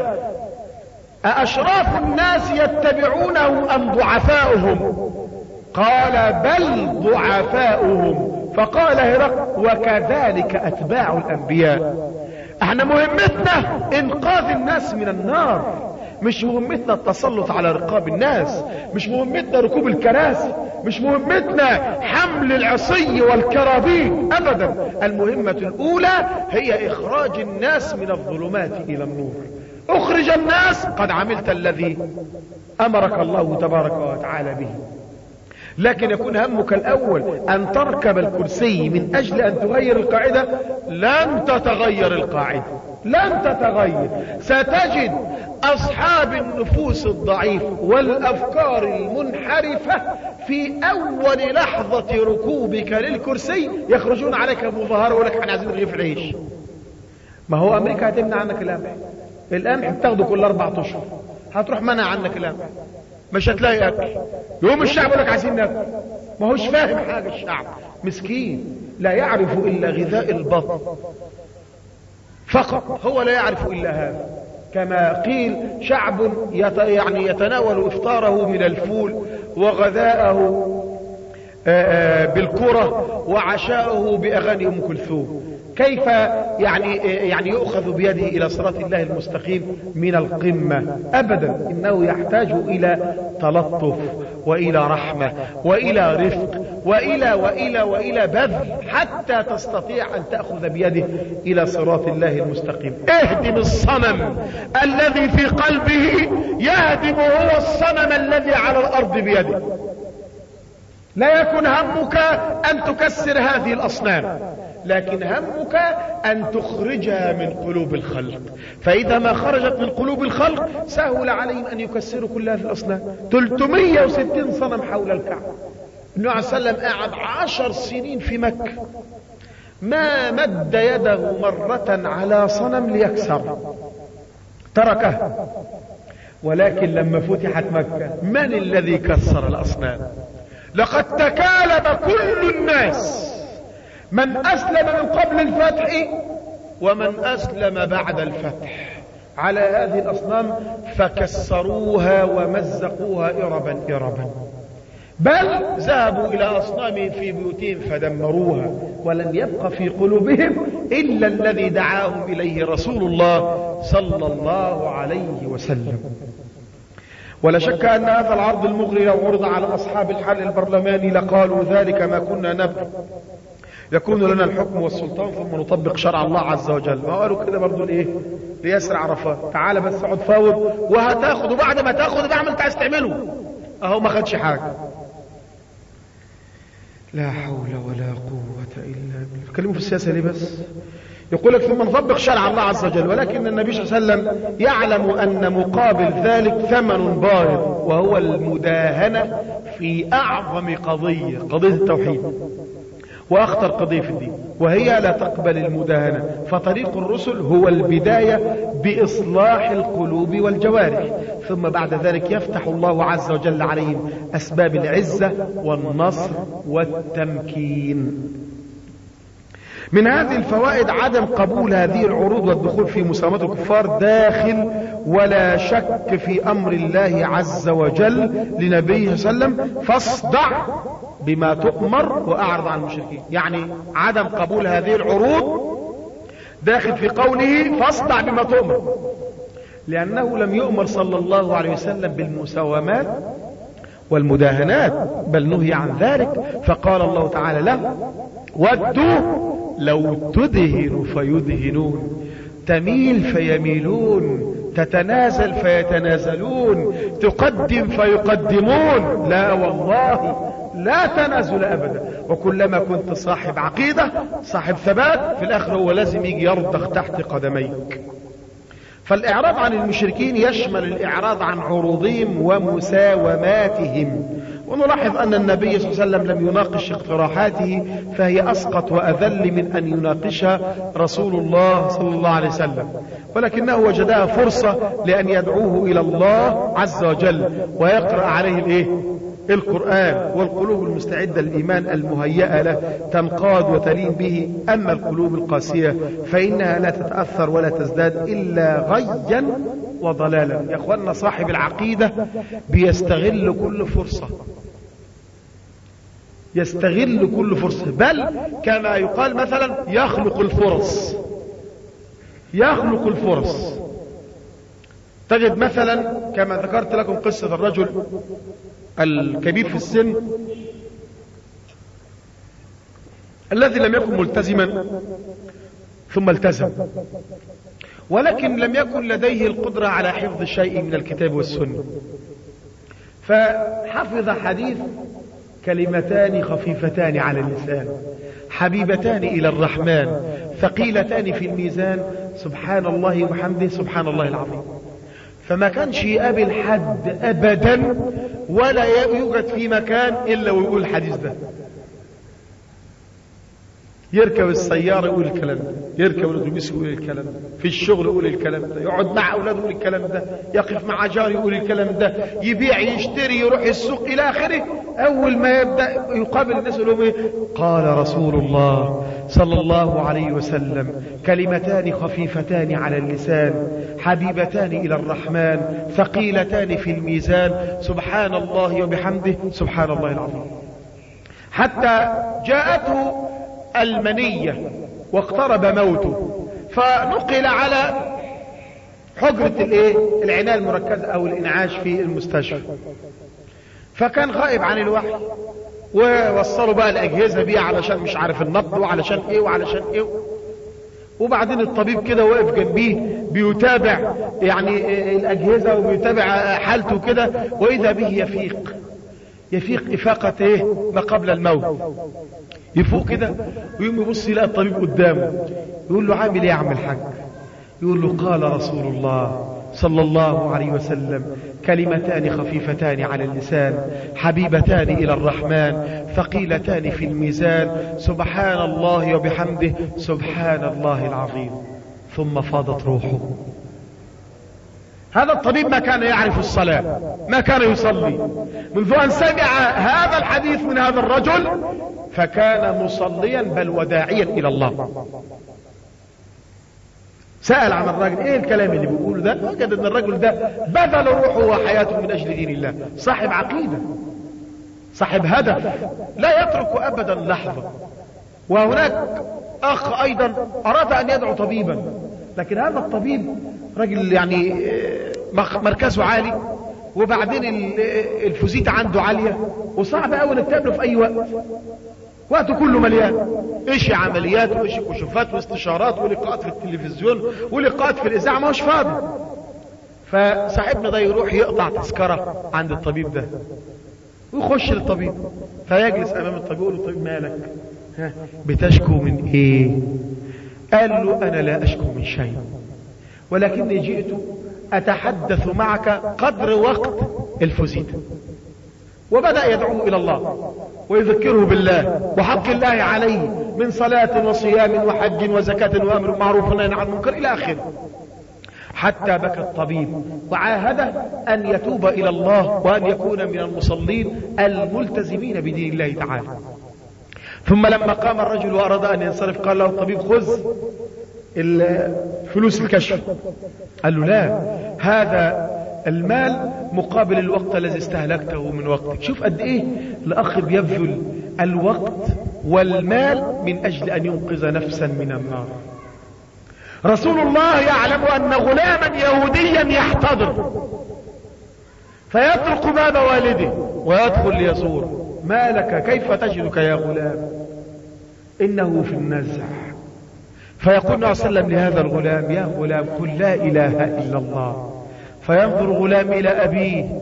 أأشراف الناس يتبعونه ام ضعفاؤهم؟ قال بل ضعفاؤهم. فقال هرقل وكذلك اتباع الانبياء. احنا مهمتنا انقاذ الناس من النار، مش مهمتنا التسلط على رقاب الناس، مش مهمتنا ركوب الكراسي، مش مهمتنا حمل العصي والكرابين ابدا. المهمة الاولى هي اخراج الناس من الظلمات الى النور. اخرج الناس قد عملت الذي امرك الله تبارك وتعالى به. لكن يكون همك الاول ان تركب الكرسي من اجل ان تغير القاعدة، لن تتغير القاعدة، لن تتغير. ستجد اصحاب النفوس الضعيفة والافكار المنحرفة في اول لحظة ركوبك للكرسي يخرجون عليك مظاهرة ويقول لك احنا عايزين رغيف العيش. ما هو امريكا هتمنع عنك القمح، القمح بتاخده كل اربع اشهر، هتروح منع عنك القمح، مش هتلاقي اكل. يوم الشعب يقول لك عايزين ناكل، ما هوش فاهم حاجة. الشعب مسكين لا يعرف الا غذاء البطن فقط، هو لا يعرف الا هذا. كما قيل شعب يت يعني يتناول افطاره من الفول وغذاءه بالكرة وعشاءه باغاني ام كلثوم. كيف يعني يعني يؤخذ بيده الى صراط الله المستقيم من القمة؟ ابدا، انه يحتاج الى تلطف والى رحمة والى رفق والى والى والى بذل حتى تستطيع ان تأخذ بيده الى صراط الله المستقيم. اهدم الصنم الذي في قلبه يهدم هو الصنم الذي على الارض بيده. لا يكن همك ان تكسر هذه الاصنام، لكن همك ان تخرجها من قلوب الخلق. فاذا ما خرجت من قلوب الخلق سهل عليهم ان يكسروا كل هذه الاصنام. ثلاثمئة وستين صنم حول الكعبة. النبي عليه الصلاة والسلام قعد عشر سنين في مكة ما مد يده مرة على صنم ليكسر، تركه. ولكن لما فتحت مكة من الذي كسر الاصنام؟ لقد تكالب كل الناس، من اسلم من قبل الفتح ومن اسلم بعد الفتح، على هذه الاصنام فكسروها ومزقوها اربا اربا. بل ذهبوا إلى أصنامهم في بيوتهم فدمروها، ولم يبق في قلوبهم إلا الذي دعاهم إليه رسول الله صلى الله عليه وسلم. ولا شك أن هذا العرض المغري لو عرض على أصحاب الحل البرلماني لقالوا ذلك ما كنا نبغي، يكون لنا الحكم والسلطان ثم نطبق شرع الله عز وجل. ما قالوا كده برضو الايه لياسر عرفات، تعالى بس اقعد فاوض وهتاخد، وبعد ما تاخد بعمل انت عايز تعمله. اهو ما خدش حاجه. لا حول ولا قوه الا بالله. بيتكلموا في السياسه ليه بس؟ يقول لك ثم نطبق شرع الله عز وجل، ولكن النبي صلى الله عليه وسلم يعلم ان مقابل ذلك ثمن باهظ، وهو المداهنه في اعظم قضيه، قضيه التوحيد، واخطر قضية في الدين، وهي لا تقبل المداهنة. فطريق الرسل هو البداية بإصلاح القلوب والجوارح، ثم بعد ذلك يفتح الله عز وجل عليهم أسباب العزة والنصر والتمكين. من هذه الفوائد عدم قبول هذه العروض والدخول في مساومة الكفار داخل ولا شك في أمر الله عز وجل لنبيه صلى الله عليه وسلم: فاصدع بما تؤمر وأعرض عن المشركين. يعني عدم قبول هذه العروض داخل في قوله فاصدع بما تؤمر، لأنه لم يؤمر صلى الله عليه وسلم بالمساومات والمداهنات، بل نهي عن ذلك. فقال الله تعالى له: ودوا لو تدهن فيدهنون، تميل فيميلون، تتنازل فيتنازلون، تقدم فيقدمون. لا والله لا تنازل أبدا. وكلما كنت صاحب عقيدة صاحب ثبات في الآخر هو لازم يجي يرضخ تحت قدميك. فالإعراض عن المشركين يشمل الإعراض عن عروضهم ومساوماتهم. ونلاحظ أن النبي صلى الله عليه وسلم لم يناقش اقتراحاته، فهي أسقط وأذل من أن يناقشها رسول الله صلى الله عليه وسلم، ولكنه وجدها فرصة لأن يدعوه إلى الله عز وجل ويقرأ عليه الإيه؟ القرآن. والقلوب المستعدة للإيمان المهيئة له تنقاد وتلين به، أما القلوب القاسية فإنها لا تتأثر ولا تزداد إلا غيا وضلالا. يا أخوانا، صاحب العقيدة بيستغل كل فرصة، يستغل كل فرصة، بل كما يقال مثلا يخلق الفرص، يخلق الفرص. تجد مثلا كما ذكرت لكم قصة الرجل الكبير في السن الذي لم يكن ملتزما ثم التزم، ولكن لم يكن لديه القدرة على حفظ شيء من الكتاب والسنة، فحفظ حديث: كلمتان خفيفتان على اللسان حبيبتان إلى الرحمن ثقيلتان في الميزان سبحان الله وبحمده سبحان الله العظيم. فما كانش يقابل حد أبدا ولا يوجد في مكان إلا ويقول الحديث ده. يركب السيارة يقول الكلام ده، يركب الأتوبيس يقول الكلام ده، في الشغل يقول الكلام ده، يقعد مع أولاده يقول الكلام ده، يقف مع جاره يقول الكلام ده، يبيع يشتري يروح السوق إلى آخره. أول ما يبدأ يقابل الناس يقول لهم إيه؟ قال رسول الله صلى الله عليه وسلم: كلمتان خفيفتان على اللسان حبيبتان إلى الرحمن ثقيلتان في الميزان سبحان الله وبحمده سبحان الله العظيم. حتى جاءته المنية واقترب موته، فنقل على حجرة الايه العناية المركزة او الانعاش في المستشفى، فكان غائب عن الوحي، ووصلوا بقى الاجهزة بيه علشان مش عارف النبض وعلشان ايه وعلشان ايه. وبعدين الطبيب كده واقف جنبيه بيتابع يعني الاجهزة وبيتابع حالته كده، واذا به يفيق يفيق افاقة ايه ما قبل الموت. يفوق كده ويقوم يبص يلاقي الطبيب قدامه، يقول له: عامل ايه يا عم الحاج؟ يقول له: قال رسول الله صلى الله عليه وسلم: كلمتان خفيفتان على اللسان حبيبتان إلى الرحمن ثقيلتان في الميزان سبحان الله وبحمده سبحان الله العظيم. ثم فاضت روحه. هذا الطبيب ما كان يعرف الصلاة، ما كان يصلي، منذ أن سمع هذا الحديث من هذا الرجل فكان مصليا بل وداعيا إلى الله. سأل عن الرجل: ايه الكلام اللي بيقوله ده؟ وجد ان الرجل ده بذل روحه وحياته من اجل دين الله، صاحب عقيدة صاحب هدف لا يترك أبدا لحظة. وهناك أخ أيضا أراد أن يدعو طبيبا، لكن هذا الطبيب رجل يعني مركزه عالي، وبعدين الفوزيت عنده عالية، وصعب أوي نتقابله في أي وقت، وقته كله مليان، إيش عمليات وإيش كشوفات واستشارات ولقاءات في التلفزيون ولقاءات في الإذاعة، ما هوش فاضي. فصاحبنا ده يروح يقطع تذكرة عند الطبيب ده ويخش للطبيب، فيجلس أمام الطبيب يقول له: طيب مالك؟ ها بتشكو من إيه؟ قال له: أنا لا أشكو من شيء، ولكني جئت أتحدث معك قدر وقت الفوزيت. وبدأ يدعوه إلى الله ويذكره بالله وحق الله عليه من صلاة وصيام وحج وزكاة وأمر بالمعروف ونهي عن المنكر إلى آخره، حتى بكى الطبيب وعاهده أن يتوب إلى الله وأن يكون من المصلين الملتزمين بدين الله تعالى. ثم لما قام الرجل وأراد أن ينصرف قال له الطبيب: خذ فلوس الكشف. قال له: لا، هذا المال مقابل الوقت الذي استهلكته من وقتك. شوف قد ايه الاخ بيبذل الوقت والمال من اجل ان ينقذ نفسا من النار. رسول الله يعلم ان غلاما يهوديا يحتضر فيطرق باب والده ويدخل ليزور: ما لك؟ كيف تجدك يا غلام؟ انه في النزع. فيقول النبي صلى الله عليه وسلم لهذا الغلام: يا غلام قل لا اله الا الله. فينظر غلام الى ابيه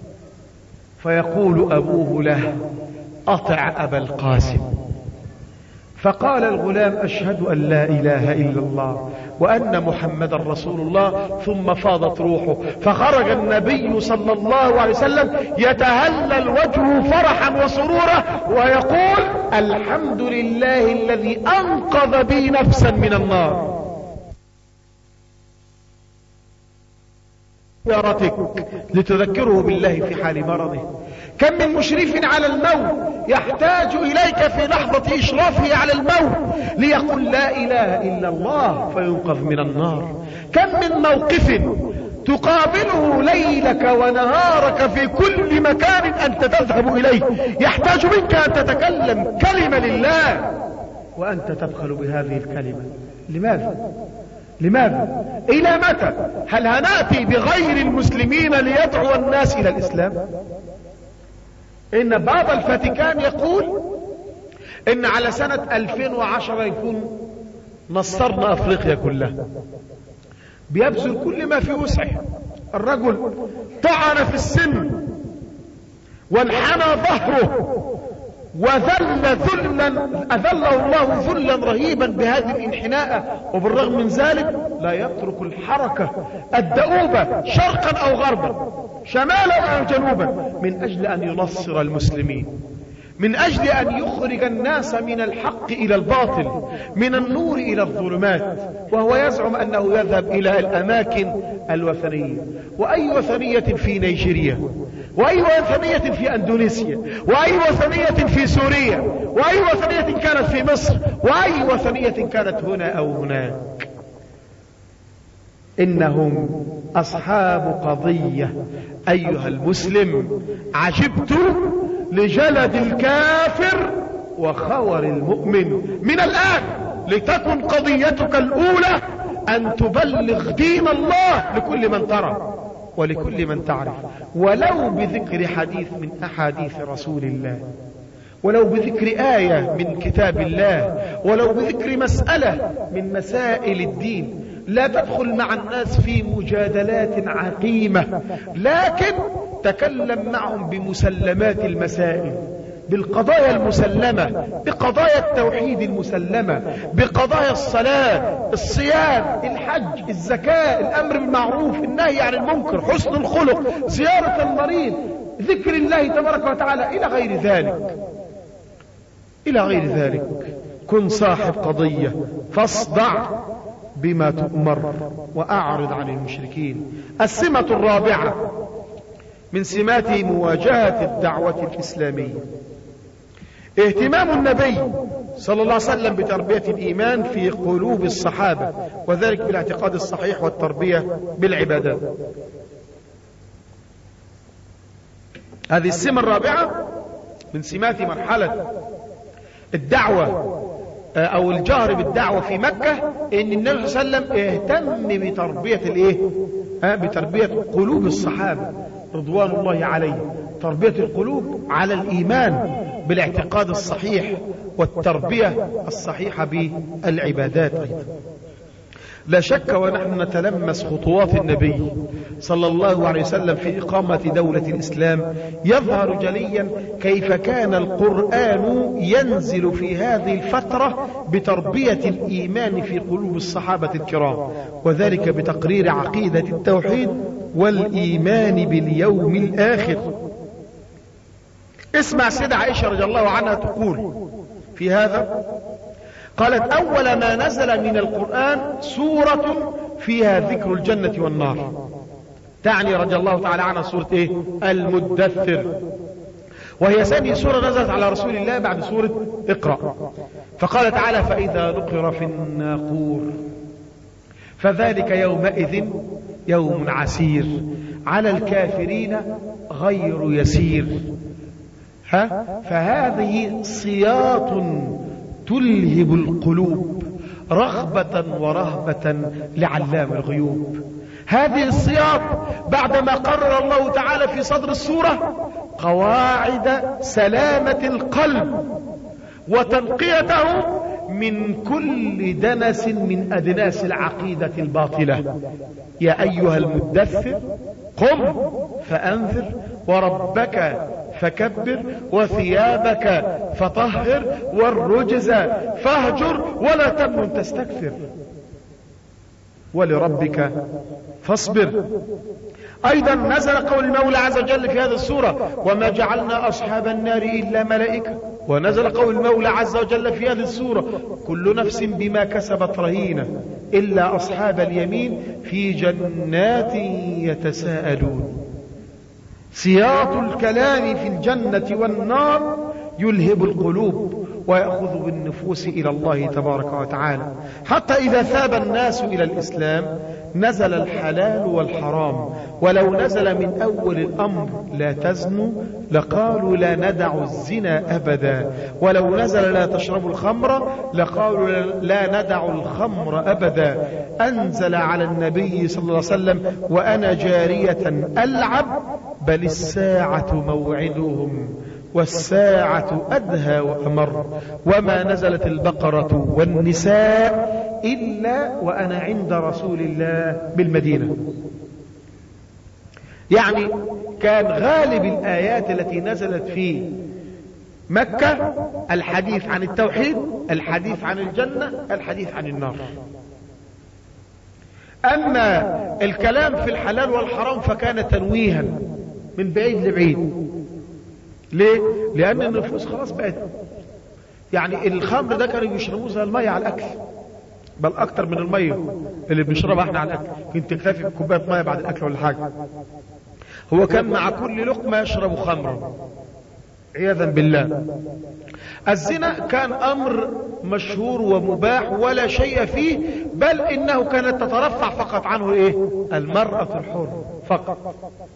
فيقول ابوه له: اطع ابا القاسم. فقال الغلام: اشهد ان لا اله الا الله وان محمدا رسول الله. ثم فاضت روحه، فخرج النبي صلى الله عليه وسلم يتهلل وجهه فرحا وسرورا ويقول: الحمد لله الذي انقذ بي نفسا من النار. لتذكره بالله في حال مرضه. كم من مشرف على الموت يحتاج إليك في لحظة إشرافه على الموت ليقول لا إله إلا الله فينقذ من النار. كم من موقف تقابله ليلك ونهارك في كل مكان أنت تذهب إليه يحتاج منك أن تتكلم كلمة لله وأنت تبخل بهذه الكلمة. لماذا؟ لماذا؟ إلى متى؟ هل هنأتي بغير المسلمين ليدعو الناس إلى الإسلام؟ إن بابا الفاتيكان يقول إن على سنة ألفين وعشرة يكون نصرنا أفريقيا كلها. بيبذل كل ما في وسعه. الرجل طعن في السن وانحنى ظهره وذل ذلا أذله الله ذلا رهيبا بهذه الانحناء، وبالرغم من ذلك لا يترك الحركة الدؤوبة شرقا أو غربا شمالا أو جنوبا من أجل أن ينصر المسلمين، من أجل أن يخرج الناس من الحق إلى الباطل، من النور إلى الظلمات. وهو يزعم أنه يذهب إلى الأماكن الوثنية. وأي وثنية في نيجيريا، وأي وثنية في أندونيسيا، وأي وثنية في سوريا، وأي وثنية كانت في مصر، وأي وثنية كانت هنا أو هناك. إنهم أصحاب قضية. أيها المسلم، عجبت لجلد الكافر وخور المؤمن. من الآن لتكن قضيتك الأولى أن تبلغ دين الله لكل من ترى ولكل من تعرف، ولو بذكر حديث من أحاديث رسول الله، ولو بذكر آية من كتاب الله، ولو بذكر مسألة من مسائل الدين. لا تدخل مع الناس في مجادلات عقيمة، لكن تكلم معهم بمسلمات المسائل، بالقضايا المسلمة، بقضايا التوحيد المسلمة، بقضايا الصلاة، الصيام، الحج، الزكاة، الأمر بالمعروف، النهي عن المنكر، حسن الخلق، زيارة المريض، ذكر الله تبارك وتعالى، إلى غير ذلك إلى غير ذلك. كن صاحب قضية، فاصدع بما تؤمر وأعرض عن المشركين. السمة الرابعة من سمات مواجهة الدعوة الإسلامية اهتمام النبي صلى الله عليه وسلم بتربية الإيمان في قلوب الصحابة، وذلك بالاعتقاد الصحيح والتربية بالعبادات. هذه السمة الرابعة من سمات مرحلة الدعوة او الجهر بالدعوة في مكة ان النبي صلى الله عليه وسلم اهتم بتربية الايه بتربية قلوب الصحابة رضوان الله عليهم، تربية القلوب على الايمان بالاعتقاد الصحيح والتربية الصحيحة بالعبادات أيضا. لا شك ونحن نتلمس خطوات النبي صلى الله عليه وسلم في إقامة دولة الإسلام يظهر جليا كيف كان القرآن ينزل في هذه الفترة بتربية الإيمان في قلوب الصحابة الكرام، وذلك بتقرير عقيدة التوحيد والإيمان باليوم الآخر. اسمع سيدة عائشة رضي الله عنها تقول في هذا، قالت: أول ما نزل من القرآن سورة فيها ذكر الجنة والنار. تعني رضي الله تعالى عنها سورة ايه؟ المدثر، وهي ثاني سورة نزلت على رسول الله بعد سورة اقرأ. فقال تعالى: فإذا نقر في الناقور فذلك يومئذ يوم عسير على الكافرين غير يسير. ها؟ فهذه صياط تلهب القلوب رغبة ورهبة لعلام الغيوب. هذه الصياط بعدما قرر الله تعالى في صدر السورة قواعد سلامة القلب وتنقيته من كل دنس من أدناس العقيدة الباطلة. يا أيها المدثر قم فأنذر وربك فكبر وثيابك فطهر والرجز فاهجر ولا تمنن تستكثر ولربك فاصبر. أيضا نزل قول المولى عز وجل في هذه السورة: وما جعلنا أصحاب النار إلا ملائكة. ونزل قول المولى عز وجل في هذه السورة: كل نفس بما كسبت رهينة إلا أصحاب اليمين في جنات يتساءلون. سياط الكلام في الجنة والنار يلهب القلوب ويأخذ بالنفوس إلى الله تبارك وتعالى، حتى إذا ثاب الناس إلى الإسلام نزل الحلال والحرام. ولو نزل من أول الأمر لا تزنوا لقالوا لا ندع الزنا أبدا، ولو نزل لا تشربوا الخمر لقالوا لا ندع الخمر أبدا. أنزل على النبي صلى الله عليه وسلم: وأنا جارية ألعب بل الساعة موعدهم والساعة أدهى وأمر. وما نزلت البقرة والنساء إلا وأنا عند رسول الله بالمدينة. يعني كان غالب الآيات التي نزلت في مكة الحديث عن التوحيد، الحديث عن الجنة، الحديث عن النار. أما الكلام في الحلال والحرام فكان تنويها من بعيد لبعيد. ليه؟ لأن النفوس خلاص بقت يعني الخمر ده كانوا بيشربوه زي المية على الأكل، بل أكتر من المية اللي بنشربها احنا على الأكل. كنت تكتفي بكوباية مية بعد الأكل ولا حاجة. هو كان مع كل لقمة يشرب خمرا عياذا بالله. الزنا كان أمر مشهور ومباح ولا شيء فيه، بل إنه كانت تترفع فقط عنه إيه؟ المرأة الحرة فقط.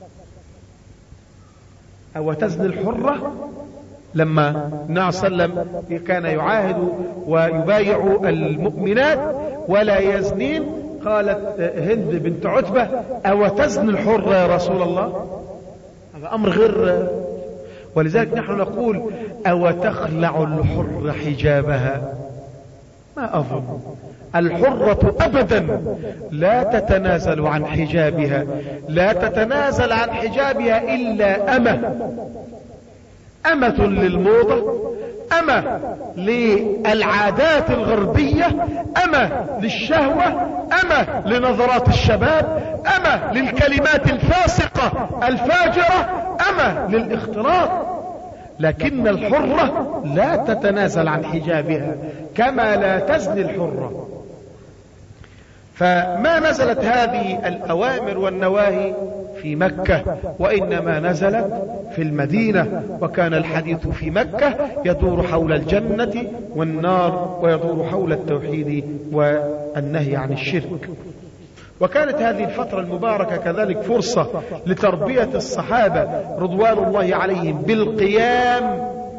أو تزني الحرة لما النبي صلى الله عليه وسلم كان يعاهد ويبايع المؤمنات ولا يزنين، قالت هند بنت عتبة: أو تزني الحرة يا رسول الله؟ هذا أمر غير. ولذلك نحن نقول: أو تخلع الحرة حجابها؟ ما أظن. الحرة أبدا لا تتنازل عن حجابها، لا تتنازل عن حجابها إلا أمة، أمة للموضة، أمة للعادات الغربية، أمة للشهوة، أمة لنظرات الشباب، أمة للكلمات الفاسقة الفاجرة، أمة للاختلاط. لكن الحرة لا تتنازل عن حجابها كما لا تزني الحرة. فما نزلت هذه الأوامر والنواهي في مكة، وإنما نزلت في المدينة. وكان الحديث في مكة يدور حول الجنة والنار، ويدور حول التوحيد والنهي عن الشرك. وكانت هذه الفترة المباركة كذلك فرصة لتربية الصحابة رضوان الله عليهم بالقيام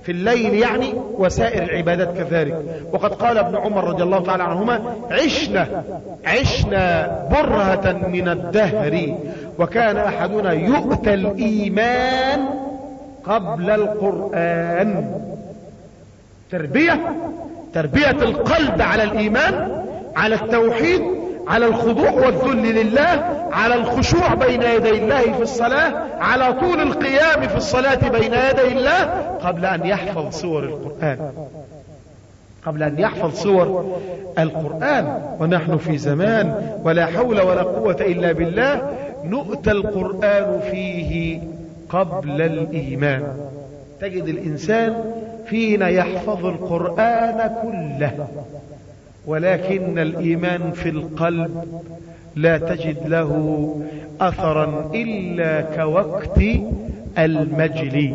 في الليل يعني، وسائر العبادات كذلك. وقد قال ابن عمر رضي الله تعالى عنهما: عشنا عشنا برهة من الدهر وكان أحدنا يؤتى الإيمان قبل القرآن. تربية تربية القلب على الإيمان، على التوحيد، على الخضوع والذل لله، على الخشوع بين يدي الله في الصلاة، على طول القيام في الصلاة بين يدي الله قبل أن يحفظ سور القرآن قبل أن يحفظ سور القرآن. ونحن في زمان ولا حول ولا قوة إلا بالله نؤتى القرآن فيه قبل الإيمان. تجد الإنسان فينا يحفظ القرآن كله، ولكن الإيمان في القلب لا تجد له أثرا إلا كوقت المجلي،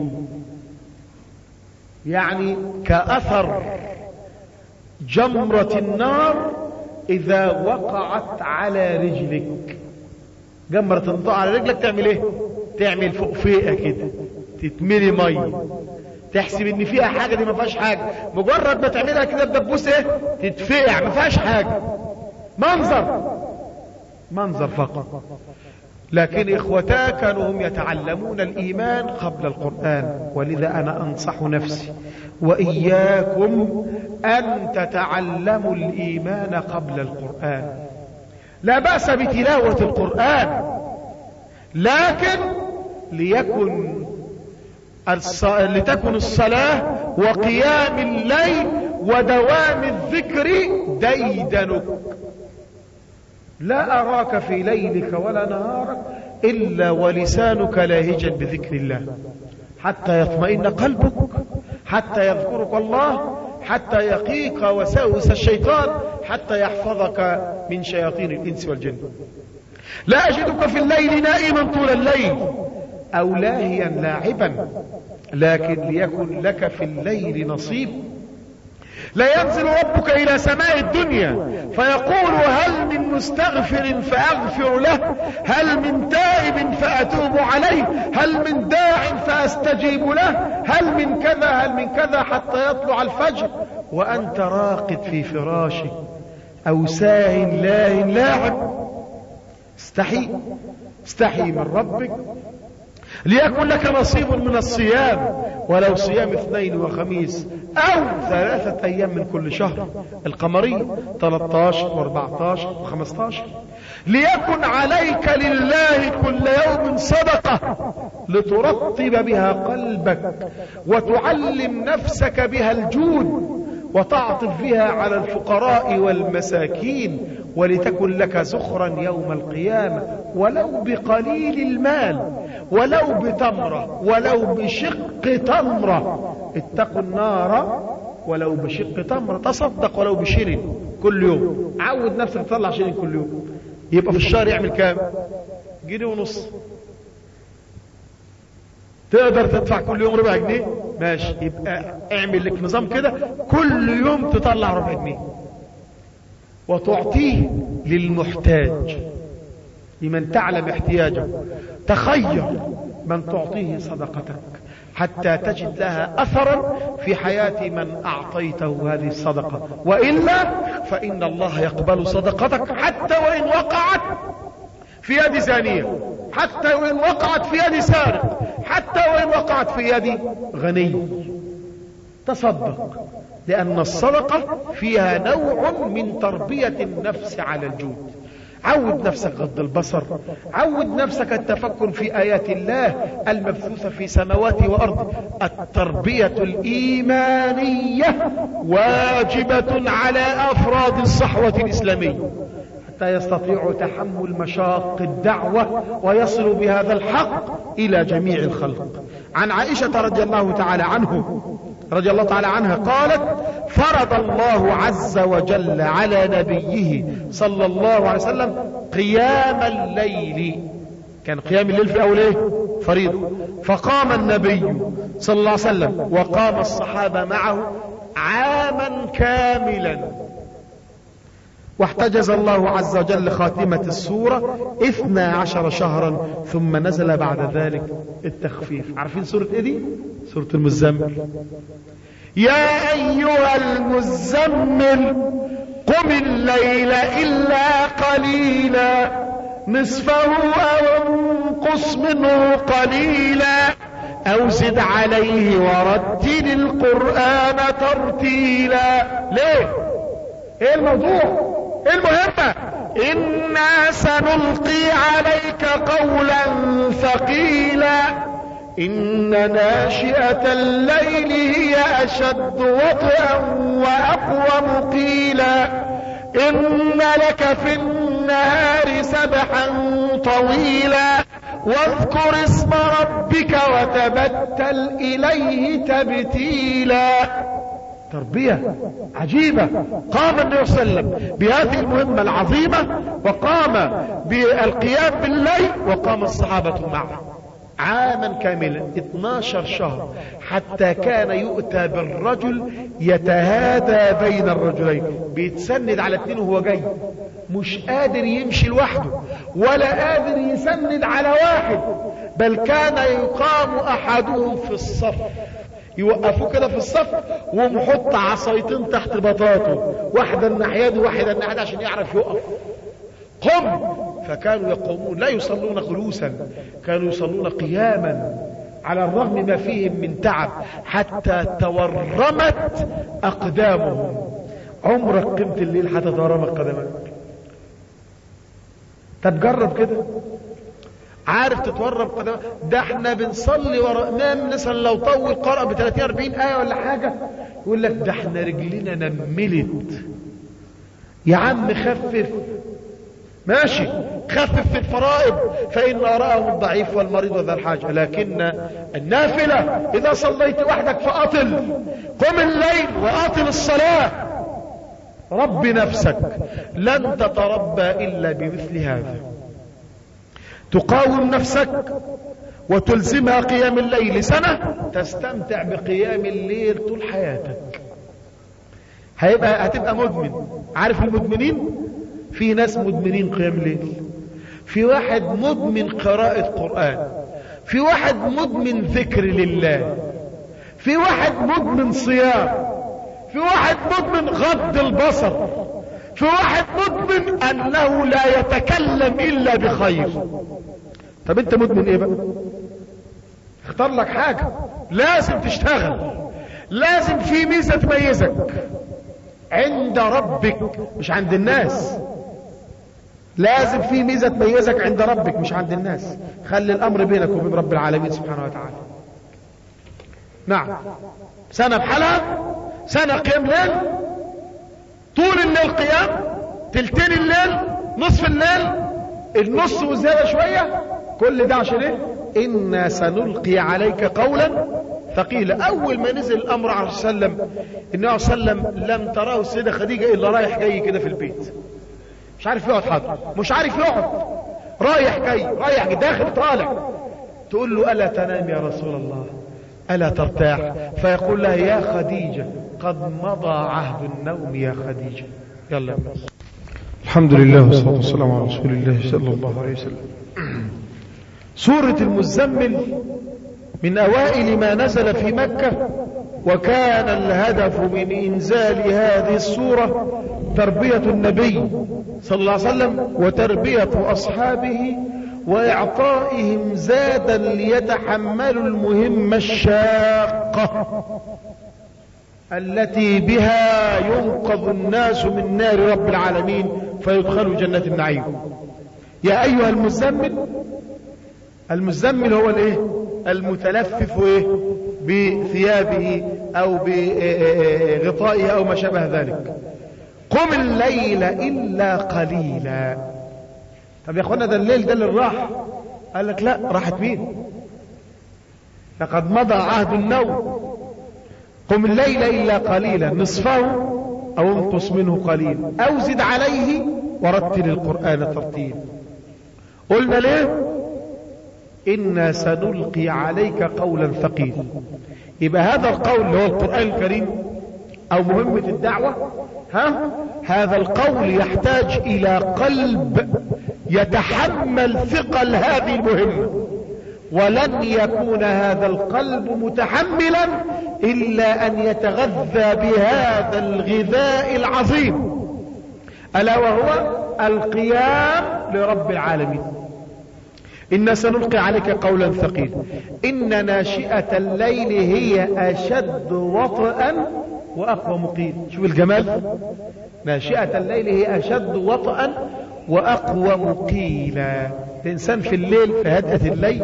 يعني كأثر جمرة النار إذا وقعت على رجلك. جمرة النار على رجلك تعمل ايه؟ تعمل فوقفيقة كده، تتملي مية، تحسب ان فيها حاجة، دي ما فيهاش حاجة. مجرد ما تعملها كده بدبوس ايه؟ تتفقع، ما فيهاش حاجة، منظر منظر فقط. لكن اخوتا كانوا هم يتعلمون الايمان قبل القرآن. ولذا انا انصح نفسي واياكم ان تتعلموا الايمان قبل القرآن. لا بأس بتلاوة القرآن، لكن ليكن الص... لتكن الصلاة وقيام الليل ودوام الذكر ديدنك. لا أراك في ليلك ولا نهارك إلا ولسانك لاهجا بذكر الله، حتى يطمئن قلبك، حتى يذكرك الله، حتى يقيك وساوس الشيطان، حتى يحفظك من شياطين الإنس والجن. لا أجدك في الليل نائما طول الليل أو لاهيا لاعبا، لكن ليكن لك في الليل نصيب. لا ينزل ربك إلى سماء الدنيا فيقول: هل من مستغفر فأغفر له، هل من تائب فأتوب عليه، هل من داع فأستجيب له، هل من كذا هل من كذا، حتى يطلع الفجر وأنت راقد في فراشك أو ساه لاه لاعب. استحي استحي من ربك، ليكن لك نصيب من الصيام، ولو صيام اثنين وخميس او ثلاثة ايام من كل شهر، القمري ثلاثة عشر واربعة عشر وخمسة عشر. ليكن عليك لله كل يوم صدقة لترطب بها قلبك وتعلم نفسك بها الجود وتعطف بها على الفقراء والمساكين، ولتكن لك زخرا يوم القيامة ولو بقليل المال، ولو بتمرة، ولو بشق تمرة. اتقوا النار ولو بشق تمرة. تصدق ولو بشرن كل يوم. عود نفسك تطلع شرن كل يوم، يبقى في الشهر يعمل كام؟ جنيه ونص. تقدر تدفع كل يوم ربع جنيه؟ ماشي، يبقى اعمل لك نظام كده كل يوم تطلع ربع جنيه وتعطيه للمحتاج، لمن تعلم احتياجه. تخير من تعطيه صدقتك حتى تجد لها أثرا في حياة من أعطيته هذه الصدقة، وإلا فإن الله يقبل صدقتك حتى وإن وقعت في يد زانية، حتى وإن وقعت في يد سارق، حتى وإن وقعت في يد غني. تصدق، لأن الصدقة فيها نوع من تربية النفس على الجود. عود نفسك غض البصر، عود نفسك التفكر في آيات الله المبثوثة في سماوات وأرض. التربية الإيمانية واجبة على أفراد الصحوة الإسلامية حتى يستطيعوا تحمل مشاق الدعوة ويصلوا بهذا الحق إلى جميع الخلق. عن عائشة رضي الله تعالى عنه رضي الله تعالى عنها قالت: فرض الله عز وجل على نبيه صلى الله عليه وسلم قيام الليل. كان قيام الليل في أول ايه؟ فريضة. فقام النبي صلى الله عليه وسلم وقام الصحابة معه عاما كاملا، واحتجز الله عز وجل خاتمة السورة اثنا عشر شهرا، ثم نزل بعد ذلك التخفيف. عارفين سورة ايه دي؟ سورة المزمل. يا أيها المزمل قم الليل إلا قليلا نصفه أو انقص منه قليلا أو زد عليه ورتل القرآن ترتيلا. ليه؟ ايه الموضوع؟ ايه المهمة؟ إنا سنلقي عليك قولا ثقيلا إن ناشئة الليل هي أشد وطئا وأقوم قيلا إن لك في النهار سبحا طويلا واذكر اسم ربك وتبتل إليه تبتيلا. تربية عجيبة. قام النبي صلى الله عليه وسلم بهذه المهمة العظيمة وقام بالقيام بالليل وقام الصحابة معه عاما كاملا اثناشر شهر حتى كان يؤتى بالرجل يتهادى بين الرجلين بيتسند على اثنين وهو جاي مش قادر يمشي لوحده ولا قادر يسند على واحد بل كان يقام احدهم في الصف يوقفوه كده في الصف ومحط عصايتين تحت بطاطه واحدة الناحية دي واحدة الناحية دي عشان يعرف يقف. قم. فكانوا يقومون لا يصلون جلوسا كانوا يصلون قياما على الرغم ما فيهم من تعب حتى تورمت اقدامهم. عمرك قمت الليل حتى تورمت قدمك؟ طب جرب كده. عارف تتورم قدمك؟ ده احنا بنصلي ورا امام مثلا لو طول قرأ ب ثلاثين أربعين آية ولا حاجة يقول لك ده احنا رجلنا نملت. يا عم خفف ماشي خفف في الفرائض فإن أراهم الضعيف والمريض وذا الحاجة لكن النافلة إذا صليت وحدك فأطل. قم الليل وأطل الصلاة. رب نفسك لن تتربى إلا بمثل هذا. تقاوم نفسك وتلزمها قيام الليل سنة تستمتع بقيام الليل طول حياتك. هيبقى هتبقى مدمن. عارف المدمنين؟ في ناس مدمنين قيام الليل، في واحد مدمن قراءة قرآن، في واحد مدمن ذكر لله، في واحد مدمن صيام، في واحد مدمن غض البصر، في واحد مدمن انه لا يتكلم الا بخير. طب انت مدمن ايه بقى؟ اختار لك حاجة. لازم تشتغل، لازم في ميزة تميزك عند ربك مش عند الناس. لازم في ميزة تميزك عند ربك مش عند الناس. خلي الامر بينك وبين رب العالمين سبحانه وتعالى. نعم سنة بحالها، سنة قيام ليل، طول الليل قيام، تلتين الليل، نصف الليل، النص وزيادة شوية. كل ده عشان ايه؟ إنا سنلقي عليك قولا ثقيلا. اول ما نزل الامر عليه وسلم النبي صلى الله عليه وسلم لم تراه السيدة خديجة الا رايح جاي كده في البيت مش عارف يقعد حاضر مش عارف يقعد رايح جاي رايح جاي داخل طالع. تقول له ألا تنام يا رسول الله ألا ترتاح؟ فيقول لها يا خديجة قد مضى عهد النوم يا خديجة. يلا بس. الحمد لله والصلاة والسلام على رسول الله صلى الله عليه وسلم. سورة المزمل من أوائل ما نزل في مكة وكان الهدف من إنزال هذه السورة تربية النبي صلى الله عليه وسلم وتربية أصحابه وإعطائهم زادا ليتحملوا المهمة الشاقة التي بها ينقذ الناس من نار رب العالمين فيدخلوا جنة النعيم. يا أيها المزمل. المزمل هو الايه؟ المتلفف ايه؟ بثيابه او بغطائه او ما شابه ذلك. قم الليل الا قليلا. طب يا اخوانا ده الليل ده للراحة. قال لك لا، راحة مين؟ لقد مضى عهد النوم. قم الليل الا قليلا نصفه او انقص منه قليلا او زد عليه ورتل القرآن ترتيلا. قلنا ليه؟ إنا سنلقي عليك قولا ثقيلا. يبقى هذا القول اللي هو القرآن الكريم أو مهمة الدعوة، ها هذا القول يحتاج إلى قلب يتحمل ثقل هذه المهمة ولن يكون هذا القلب متحملا إلا أن يتغذى بهذا الغذاء العظيم، ألا وهو القيام لرب العالمين. إن سنلقي عليك قولا ثقيلا إن ناشئة الليل هي أشد وطئا وأقوى مقيل. شوف الجمال، ناشئة الليل هي أشد وطئا وأقوى مقيلا. الإنسان في الليل في هدأة الليل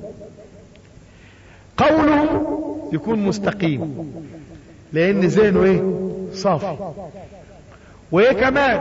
قوله يكون مستقيم لأن ذهنه إيه؟ صافي. وإيه كمان؟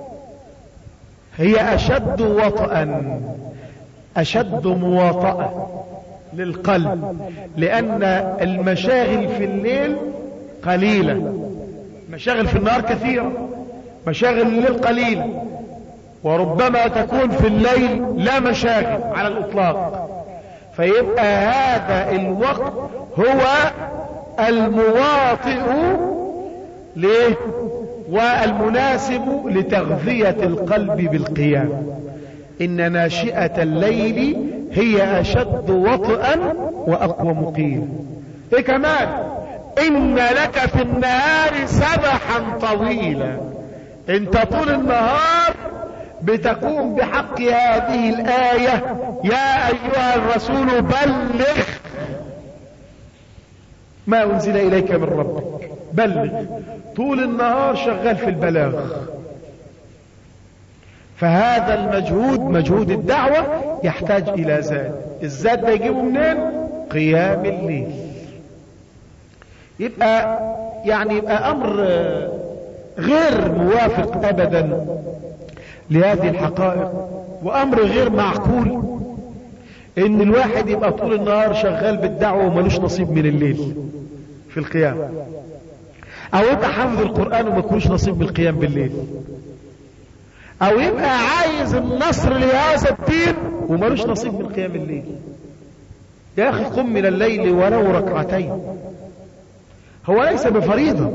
هي أشد وطئا، أشد مواطأة للقلب، لأن المشاغل في الليل قليلة، مشاغل في النهار كثيرة، مشاغل الليل قليلة، وربما تكون في الليل لا مشاغل على الإطلاق. فيبقى هذا الوقت هو المواطئ ليه والمناسب لتغذية القلب بالقيام. إن ناشئة الليل هي أشد وطئا وأقوى مقيل. إيه كمان؟ إن لك في النهار سبحا طويلا. انت طول النهار بتقوم بحق هذه الآية يا أيها الرسول بلغ ما أنزل إليك من ربك. بلغ، طول النهار شغال في البلاغ. فهذا المجهود، مجهود الدعوة، يحتاج إلى زاد. الزاد ده يجيبه منين؟ قيام الليل. يبقى يعني يبقى أمر غير موافق أبدا لهذه الحقائق، وأمر غير معقول إن الواحد يبقى طول النهار شغال بالدعوة وملوش نصيب من الليل في القيام، أو يبقى حافظ القرآن وملوش نصيب من القيام بالليل، أو يبقى عايز النصر لهذا الدين وملوش نصيب من قيام الليل. يا أخي قم من الليل ولو ركعتين. هو ليس بفريضة،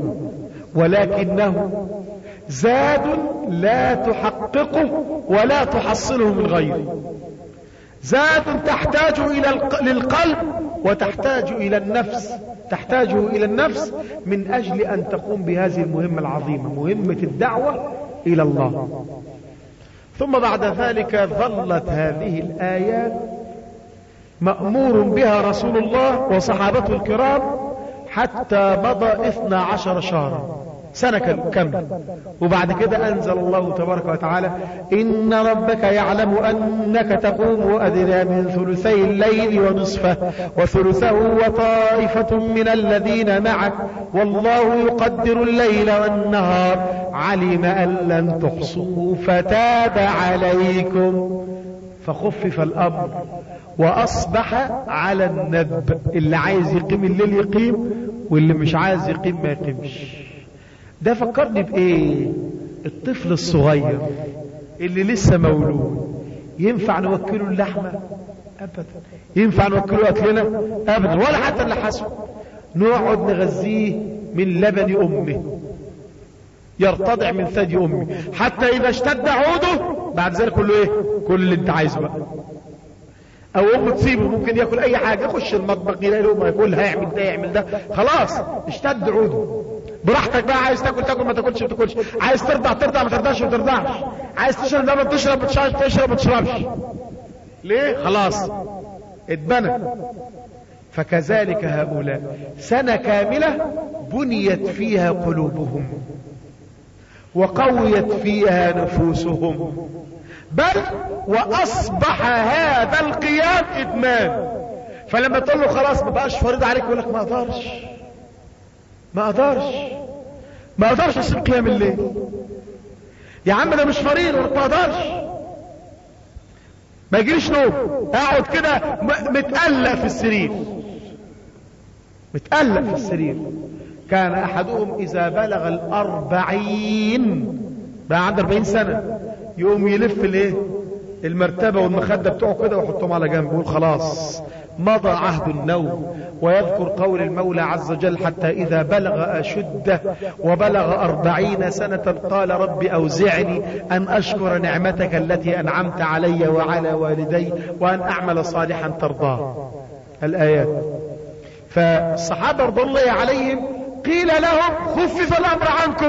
ولكنه زاد لا تحققه ولا تحصله من غيره. زاد تحتاج إلى الق... للقلب، وتحتاج إلى النفس، تحتاج إلى النفس من أجل أن تقوم بهذه المهمة العظيمة، مهمة الدعوة إلى الله. ثم بعد ذلك ظلت هذه الآيات مأمور بها رسول الله وصحابته الكرام حتى مضى اثنا عشر شهرا، سنة كاملة. وبعد كده أنزل الله تبارك وتعالى إن ربك يعلم أنك تقوم أدنى من ثلثي الليل ونصفه وثلثه وطائفة من الذين معك والله يقدر الليل والنهار علم أن لن تحصوا فتاب عليكم فخفف الأمر وأصبح على الندب. اللي عايز يقيم الليل يقيم، واللي مش عايز يقيم ما يقيمش. ده فكرني بإيه؟ الطفل الصغير اللي لسه مولود، ينفع نوكله اللحمة؟ أبدا. ينفع نوكله أكلنا؟ أبدا. ولا حتى اللي حسب نقعد نغذيه من لبن أمه، يرتضع من ثدي أمه حتى إذا اشتد عوده بعد ذلك كله إيه؟ كل اللي انت عايزه بقى. او امه تسيبه ممكن ياكل اي حاجه، يخش المطبخ يلاقي لقمه ياكلها، يعمل ده يعمل ده، خلاص اشتد عوده. براحتك بقى، عايز تاكل تاكل، ما تاكلش ما تاكلش، عايز ترضع ترضع ما ترضعش ما ترضعش، عايز تشرب لبن تشرب ما تشرب ما تشربش. ليه؟ خلاص اتبنى. فكذلك هؤلاء سنة كاملة بنيت فيها قلوبهم وقويت فيها نفوسهم، بل وأصبح هذا القيام إدمان. فلما تقول له خلاص ما بقاش فريضة عليك، يقول لك ما أقدرش ما أقدرش ما أقدرش أسيب قيام الليل يا عم، ده مش فريضة، ما أقدرش، ما يجيش نوم، أقعد كده متقلق في السرير متقلق في السرير. كان أحدهم إذا بلغ الأربعين بقى عنده أربعين سنة يقوم يلف الايه المرتبة والمخدة بتوعه كده ويحطهم على جنب ويقول خلاص مضى عهد النوم، ويذكر قول المولى عز وجل حتى إذا بلغ أشده وبلغ أربعين سنة قال رب أوزعني أن أشكر نعمتك التي أنعمت علي وعلى والدي وأن أعمل صالحا ترضاه. الآيات. فالصحابة رضي الله عليهم قيل لهم خفف الأمر عنكم،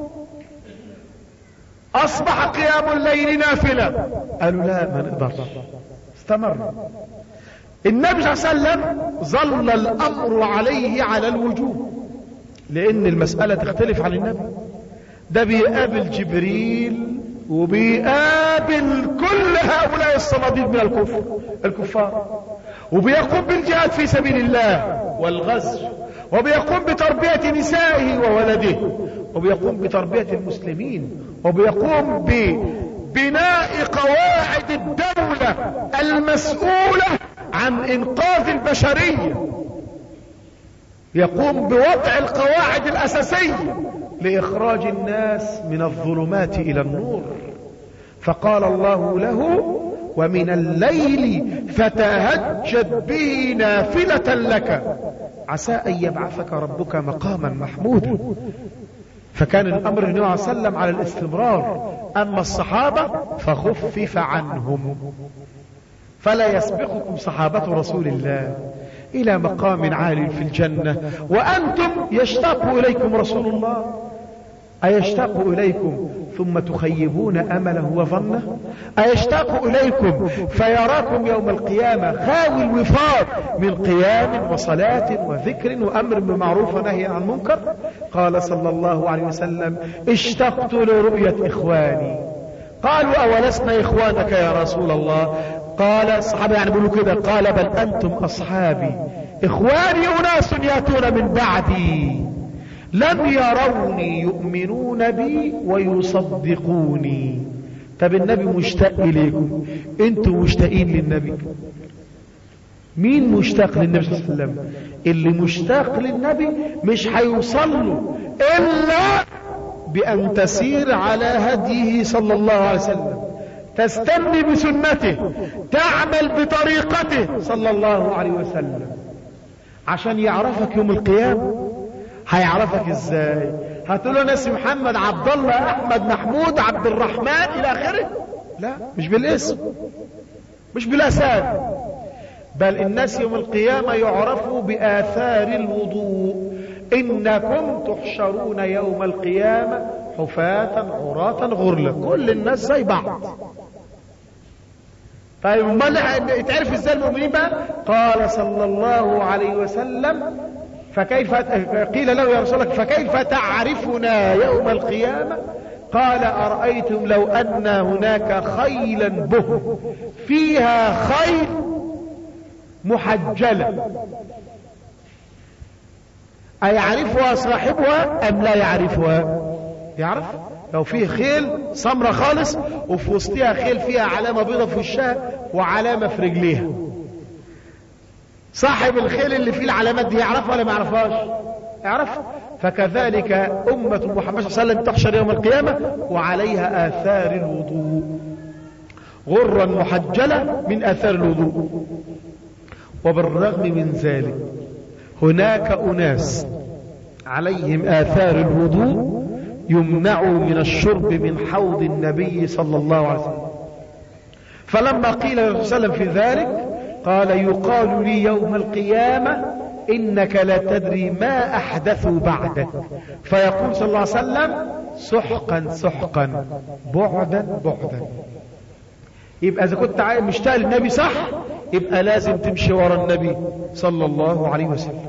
أصبح قيام الليل نافلة. قالوا لا ما نقدر. استمر النبي صلى الله عليه وسلم، ظل الأمر عليه على الوجوب، لأن المسألة تختلف عن النبي. ده بيقابل جبريل وبيقابل كل هؤلاء الصناديد من الكفر الكفار، وبيقوم بالجهاد في سبيل الله والغزو، وبيقوم بتربية نسائه وولده، وبيقوم بتربية المسلمين، وبيقوم ببناء قواعد الدولة المسؤولة عن إنقاذ البشرية، يقوم بوضع القواعد الأساسية لإخراج الناس من الظلمات إلى النور. فقال الله له ومن الليل فتهجد به نافلة لك عسى أن يبعثك ربك مقاما محمودا. فكان الأمر النبي عليه الصلاة والسلام على الاستمرار. أما الصحابة فخفف عنهم، فلا يسبقكم صحابة رسول الله إلى مقام عال في الجنة وأنتم يشتاق إليكم رسول الله، أيشتاق إليكم ثم تخيبون أمله وظنه؟ أيشتاق إليكم فيراكم يوم القيامة خاوي الوفاق من قيام وصلاة وذكر وأمر بالمعروف ونهي عن المنكر؟ قال صلى الله عليه وسلم اشتقت لرؤية إخواني. قالوا أولسنا إخوانك يا رسول الله؟ قال الصحابة يعني بيقولوا كده، قال بل أنتم أصحابي، إخواني أناس يأتون من بعدي لم يروني يؤمنون بي ويصدقوني. طب النبي مشتاق إليكم، انتم مشتاقين للنبي؟ مين مشتاق للنبي صلى الله عليه وسلم؟ اللي مشتاق للنبي مش هيوصل له إلا بأن تسير على هديه صلى الله عليه وسلم، تستني بسنته، تعمل بطريقته صلى الله عليه وسلم، عشان يعرفك يوم القيامة. هيعرفك ازاي؟ هتقول له ناس محمد عبد الله احمد محمود عبد الرحمن الى اخره؟ لا، مش بالاسم، مش بالاسامي، بل الناس يوم القيامة يعرفوا بآثار الوضوء. انكم تحشرون يوم القيامة حفاة عراة غرلا، كل الناس زي بعض. طيب امال تعرف ازاي المؤمنين بقى؟ قال صلى الله عليه وسلم فكيف قيل له يا رسول الله فكيف تعرفنا يوم القيامة؟ قال أرأيتم لو أن هناك خيلا به فيها خيل محجلة أيعرفها صاحبها أم لا يعرفها؟ يعرف. لو فيه خيل سمرة خالص وفي وسطها خيل فيها علامة بيضة في وشها وعلامة في رجليها، صاحب الخيل اللي فيه العلامات دي يعرفها ولا ما يعرفهاش؟ يعرف. فكذلك أمة محمد صلى الله عليه وسلم تحشر يوم القيامة وعليها آثار الوضوء، غرا محجلة من آثار الوضوء. وبالرغم من ذلك هناك أناس عليهم آثار الوضوء يمنعوا من الشرب من حوض النبي صلى الله عليه وسلم. فلما قيل للرسول صلى الله عليه وسلم في ذلك قال يقال لي يوم القيامة إنك لا تدري ما أحدثوا بعدك، فيقول صلى الله عليه وسلم سحقا سحقا بعدا بعدا. يبقى إذا كنت مشتاق للنبي صح يبقى لازم تمشي ورا النبي صلى الله عليه وسلم.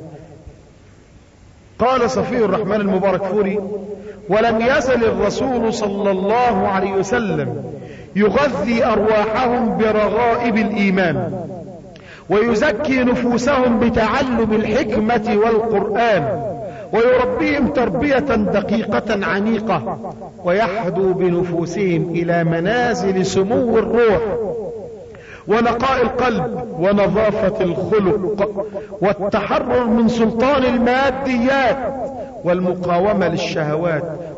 قال صفي الرحمن المبارك فوري ولم يزل الرسول صلى الله عليه وسلم يغذي أرواحهم برغائب الإيمان ويزكي نفوسهم بتعلم الحكمة والقرآن ويربيهم تربية دقيقة عنيقة ويحدو بنفوسهم إلى منازل سمو الروح ونقاء القلب ونظافة الخلق والتحرر من سلطان الماديات والمقاومة للشهوات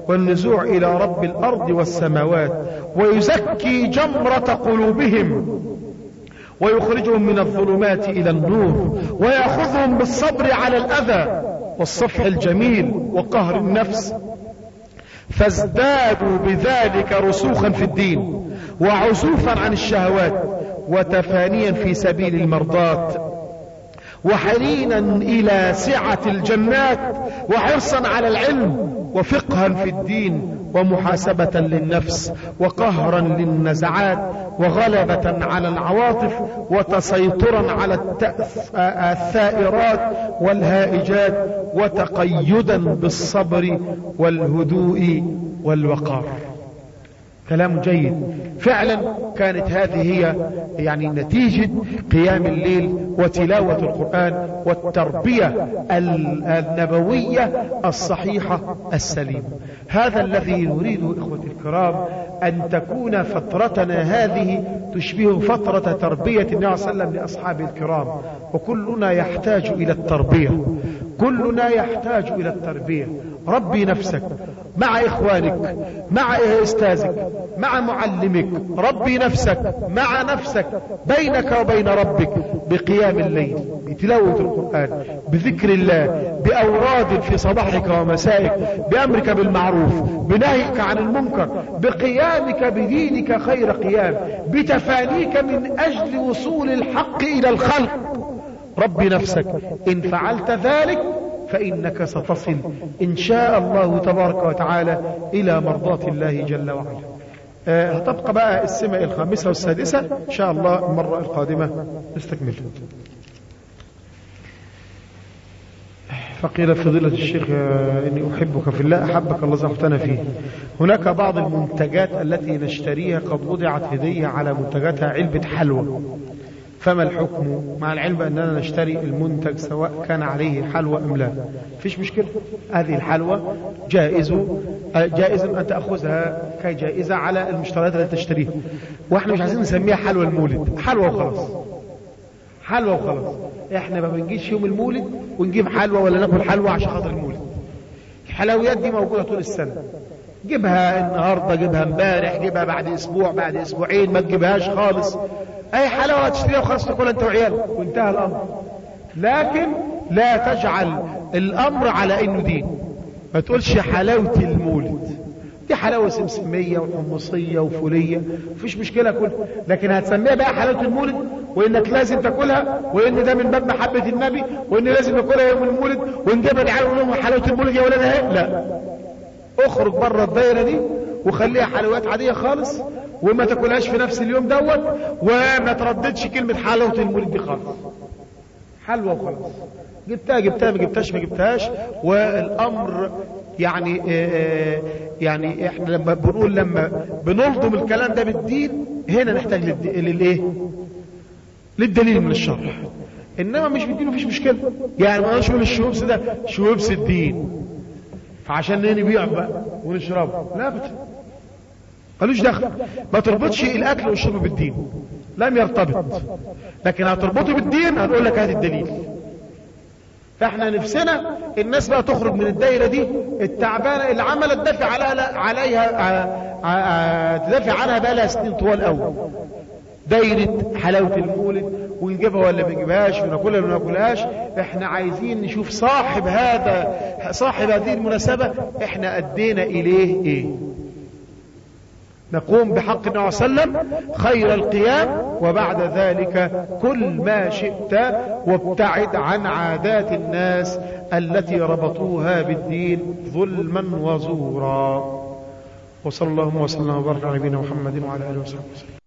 والنزوع إلى رب الأرض والسماوات، ويزكي جمرة قلوبهم ويخرجهم من الظلمات إلى النور، ويأخذهم بالصبر على الأذى والصفح الجميل وقهر النفس، فازدادوا بذلك رسوخا في الدين وعزوفا عن الشهوات وتفانيا في سبيل المرضات وحنينا إلى سعة الجنات وحرصا على العلم وفقها في الدين ومحاسبة للنفس وقهرا للنزعات وغلبة على العواطف وتسيطرا على الثائرات والهائجات وتقيدا بالصبر والهدوء والوقار. كلام جيد فعلا. كانت هذه هي يعني نتيجة قيام الليل وتلاوة القرآن والتربية النبوية الصحيحة السليمة. هذا الذي نريده إخوتي الكرام، أن تكون فترتنا هذه تشبه فترة تربية النبي صلى الله عليه وسلم لأصحابه الكرام. وكلنا يحتاج إلى التربية، كلنا يحتاج إلى التربية. ربي نفسك مع إخوانك، مع أستاذك، مع معلمك. ربي نفسك مع نفسك، بينك وبين ربك، بقيام الليل، بتلاوة القرآن، بذكر الله، بأوراد في صباحك ومسائك، بأمرك بالمعروف، بنهيك عن المنكر، بقيامك بدينك خير قيام، بتفانيك من أجل وصول الحق إلى الخلق. ربي نفسك. إن فعلت ذلك فإنك ستصل إن شاء الله تبارك وتعالى إلى مرضاة الله جل وعلا. أه تبقى بقى السمة الخامسة والسادسة إن شاء الله المرة القادمة نستكمل. فقيل فضيلة الشيخ إني أحبك في الله أحبك الله زحتنا فيه. هناك بعض المنتجات التي نشتريها قد وضعت هدية على منتجاتها علبة حلوى، فما الحكم مع العلم أننا نشتري المنتج سواء كان عليه حلوى أم لا؟ فيش مشكلة. هذه الحلوى جائز جائز أن تأخذها كجائزة على المشتريات التي تشتريها، وإحنا مش عايزين نسميها حلوى المولد، حلوى وخلاص، حلوى وخلاص. إحنا ما بنجيش يوم المولد ونجيب حلوى ولا ناكل حلوى عشان خاطر المولد. الحلويات دي موجودة طول السنة، جيبها النهاردة، جيبها امبارح، جيبها بعد اسبوع، بعد اسبوعين، ما تجيبهاش خالص. اي حلاوة تشتريها وخلاص تاكلها انت وعيالك وانتهى الامر. لكن لا تجعل الامر على انه دين. ما تقولش حلاوة المولد، دي حلاوة سمسمية وحمصية وفولية، مفيش مشكلة كلها. لكن هتسميها بقى حلاوة المولد، وانك لازم تاكلها، وان ده من باب محبة النبي، وان لازم ناكلها يوم المولد، ونجيبها لعيال ونقول لهم حلاوة المولد يا ولادها ايه؟ لا، اخرج بره الدايرة دي وخليها حلويات عادية خالص، وما تاكلهاش في نفس اليوم دوت، وما ترددش كلمة حلاوة المولد دي خالص. حلوة وخلاص، جبتها جبتها ما جبتهاش ما جبتهاش. والامر يعني آه يعني احنا لما بنقول لما بنلضم الكلام ده بالدين، هنا نحتاج للايه؟ للدليل من الشرع. انما مش بالدين مفيش مشكلة. يعني ما نقولش الشوبس ده شوبس الدين فعشان نبيعه بقى ونشربه، لا بت... قالوش دخل. ما تربطش الاكل والشرب بالدين، لم يرتبط. لكن هتربطه بالدين هنقول لك هات الدليل. فاحنا نفسنا الناس بقى تخرج من الدايره دي التعبانه اللي عملت تدافع عليها عليها تدافع عنها بقى لها سنين طوال قوي، دايره حلاوه المولد، ونجيبها ولا ما نجيبهاش، وناكلها ولا ما ناكلهاش. احنا عايزين نشوف صاحب هذا صاحب هذه المناسبه احنا ادينا اليه ايه. نقوم بحق النبي صلى الله عليه وسلم خير القيام، وبعد ذلك كل ما شئت، وابتعد عن عادات الناس التي ربطوها بالدين ظلما وزورا. وصلى الله وسلم وبارك على نبينا محمد وعلى اله وصحبه وسلم.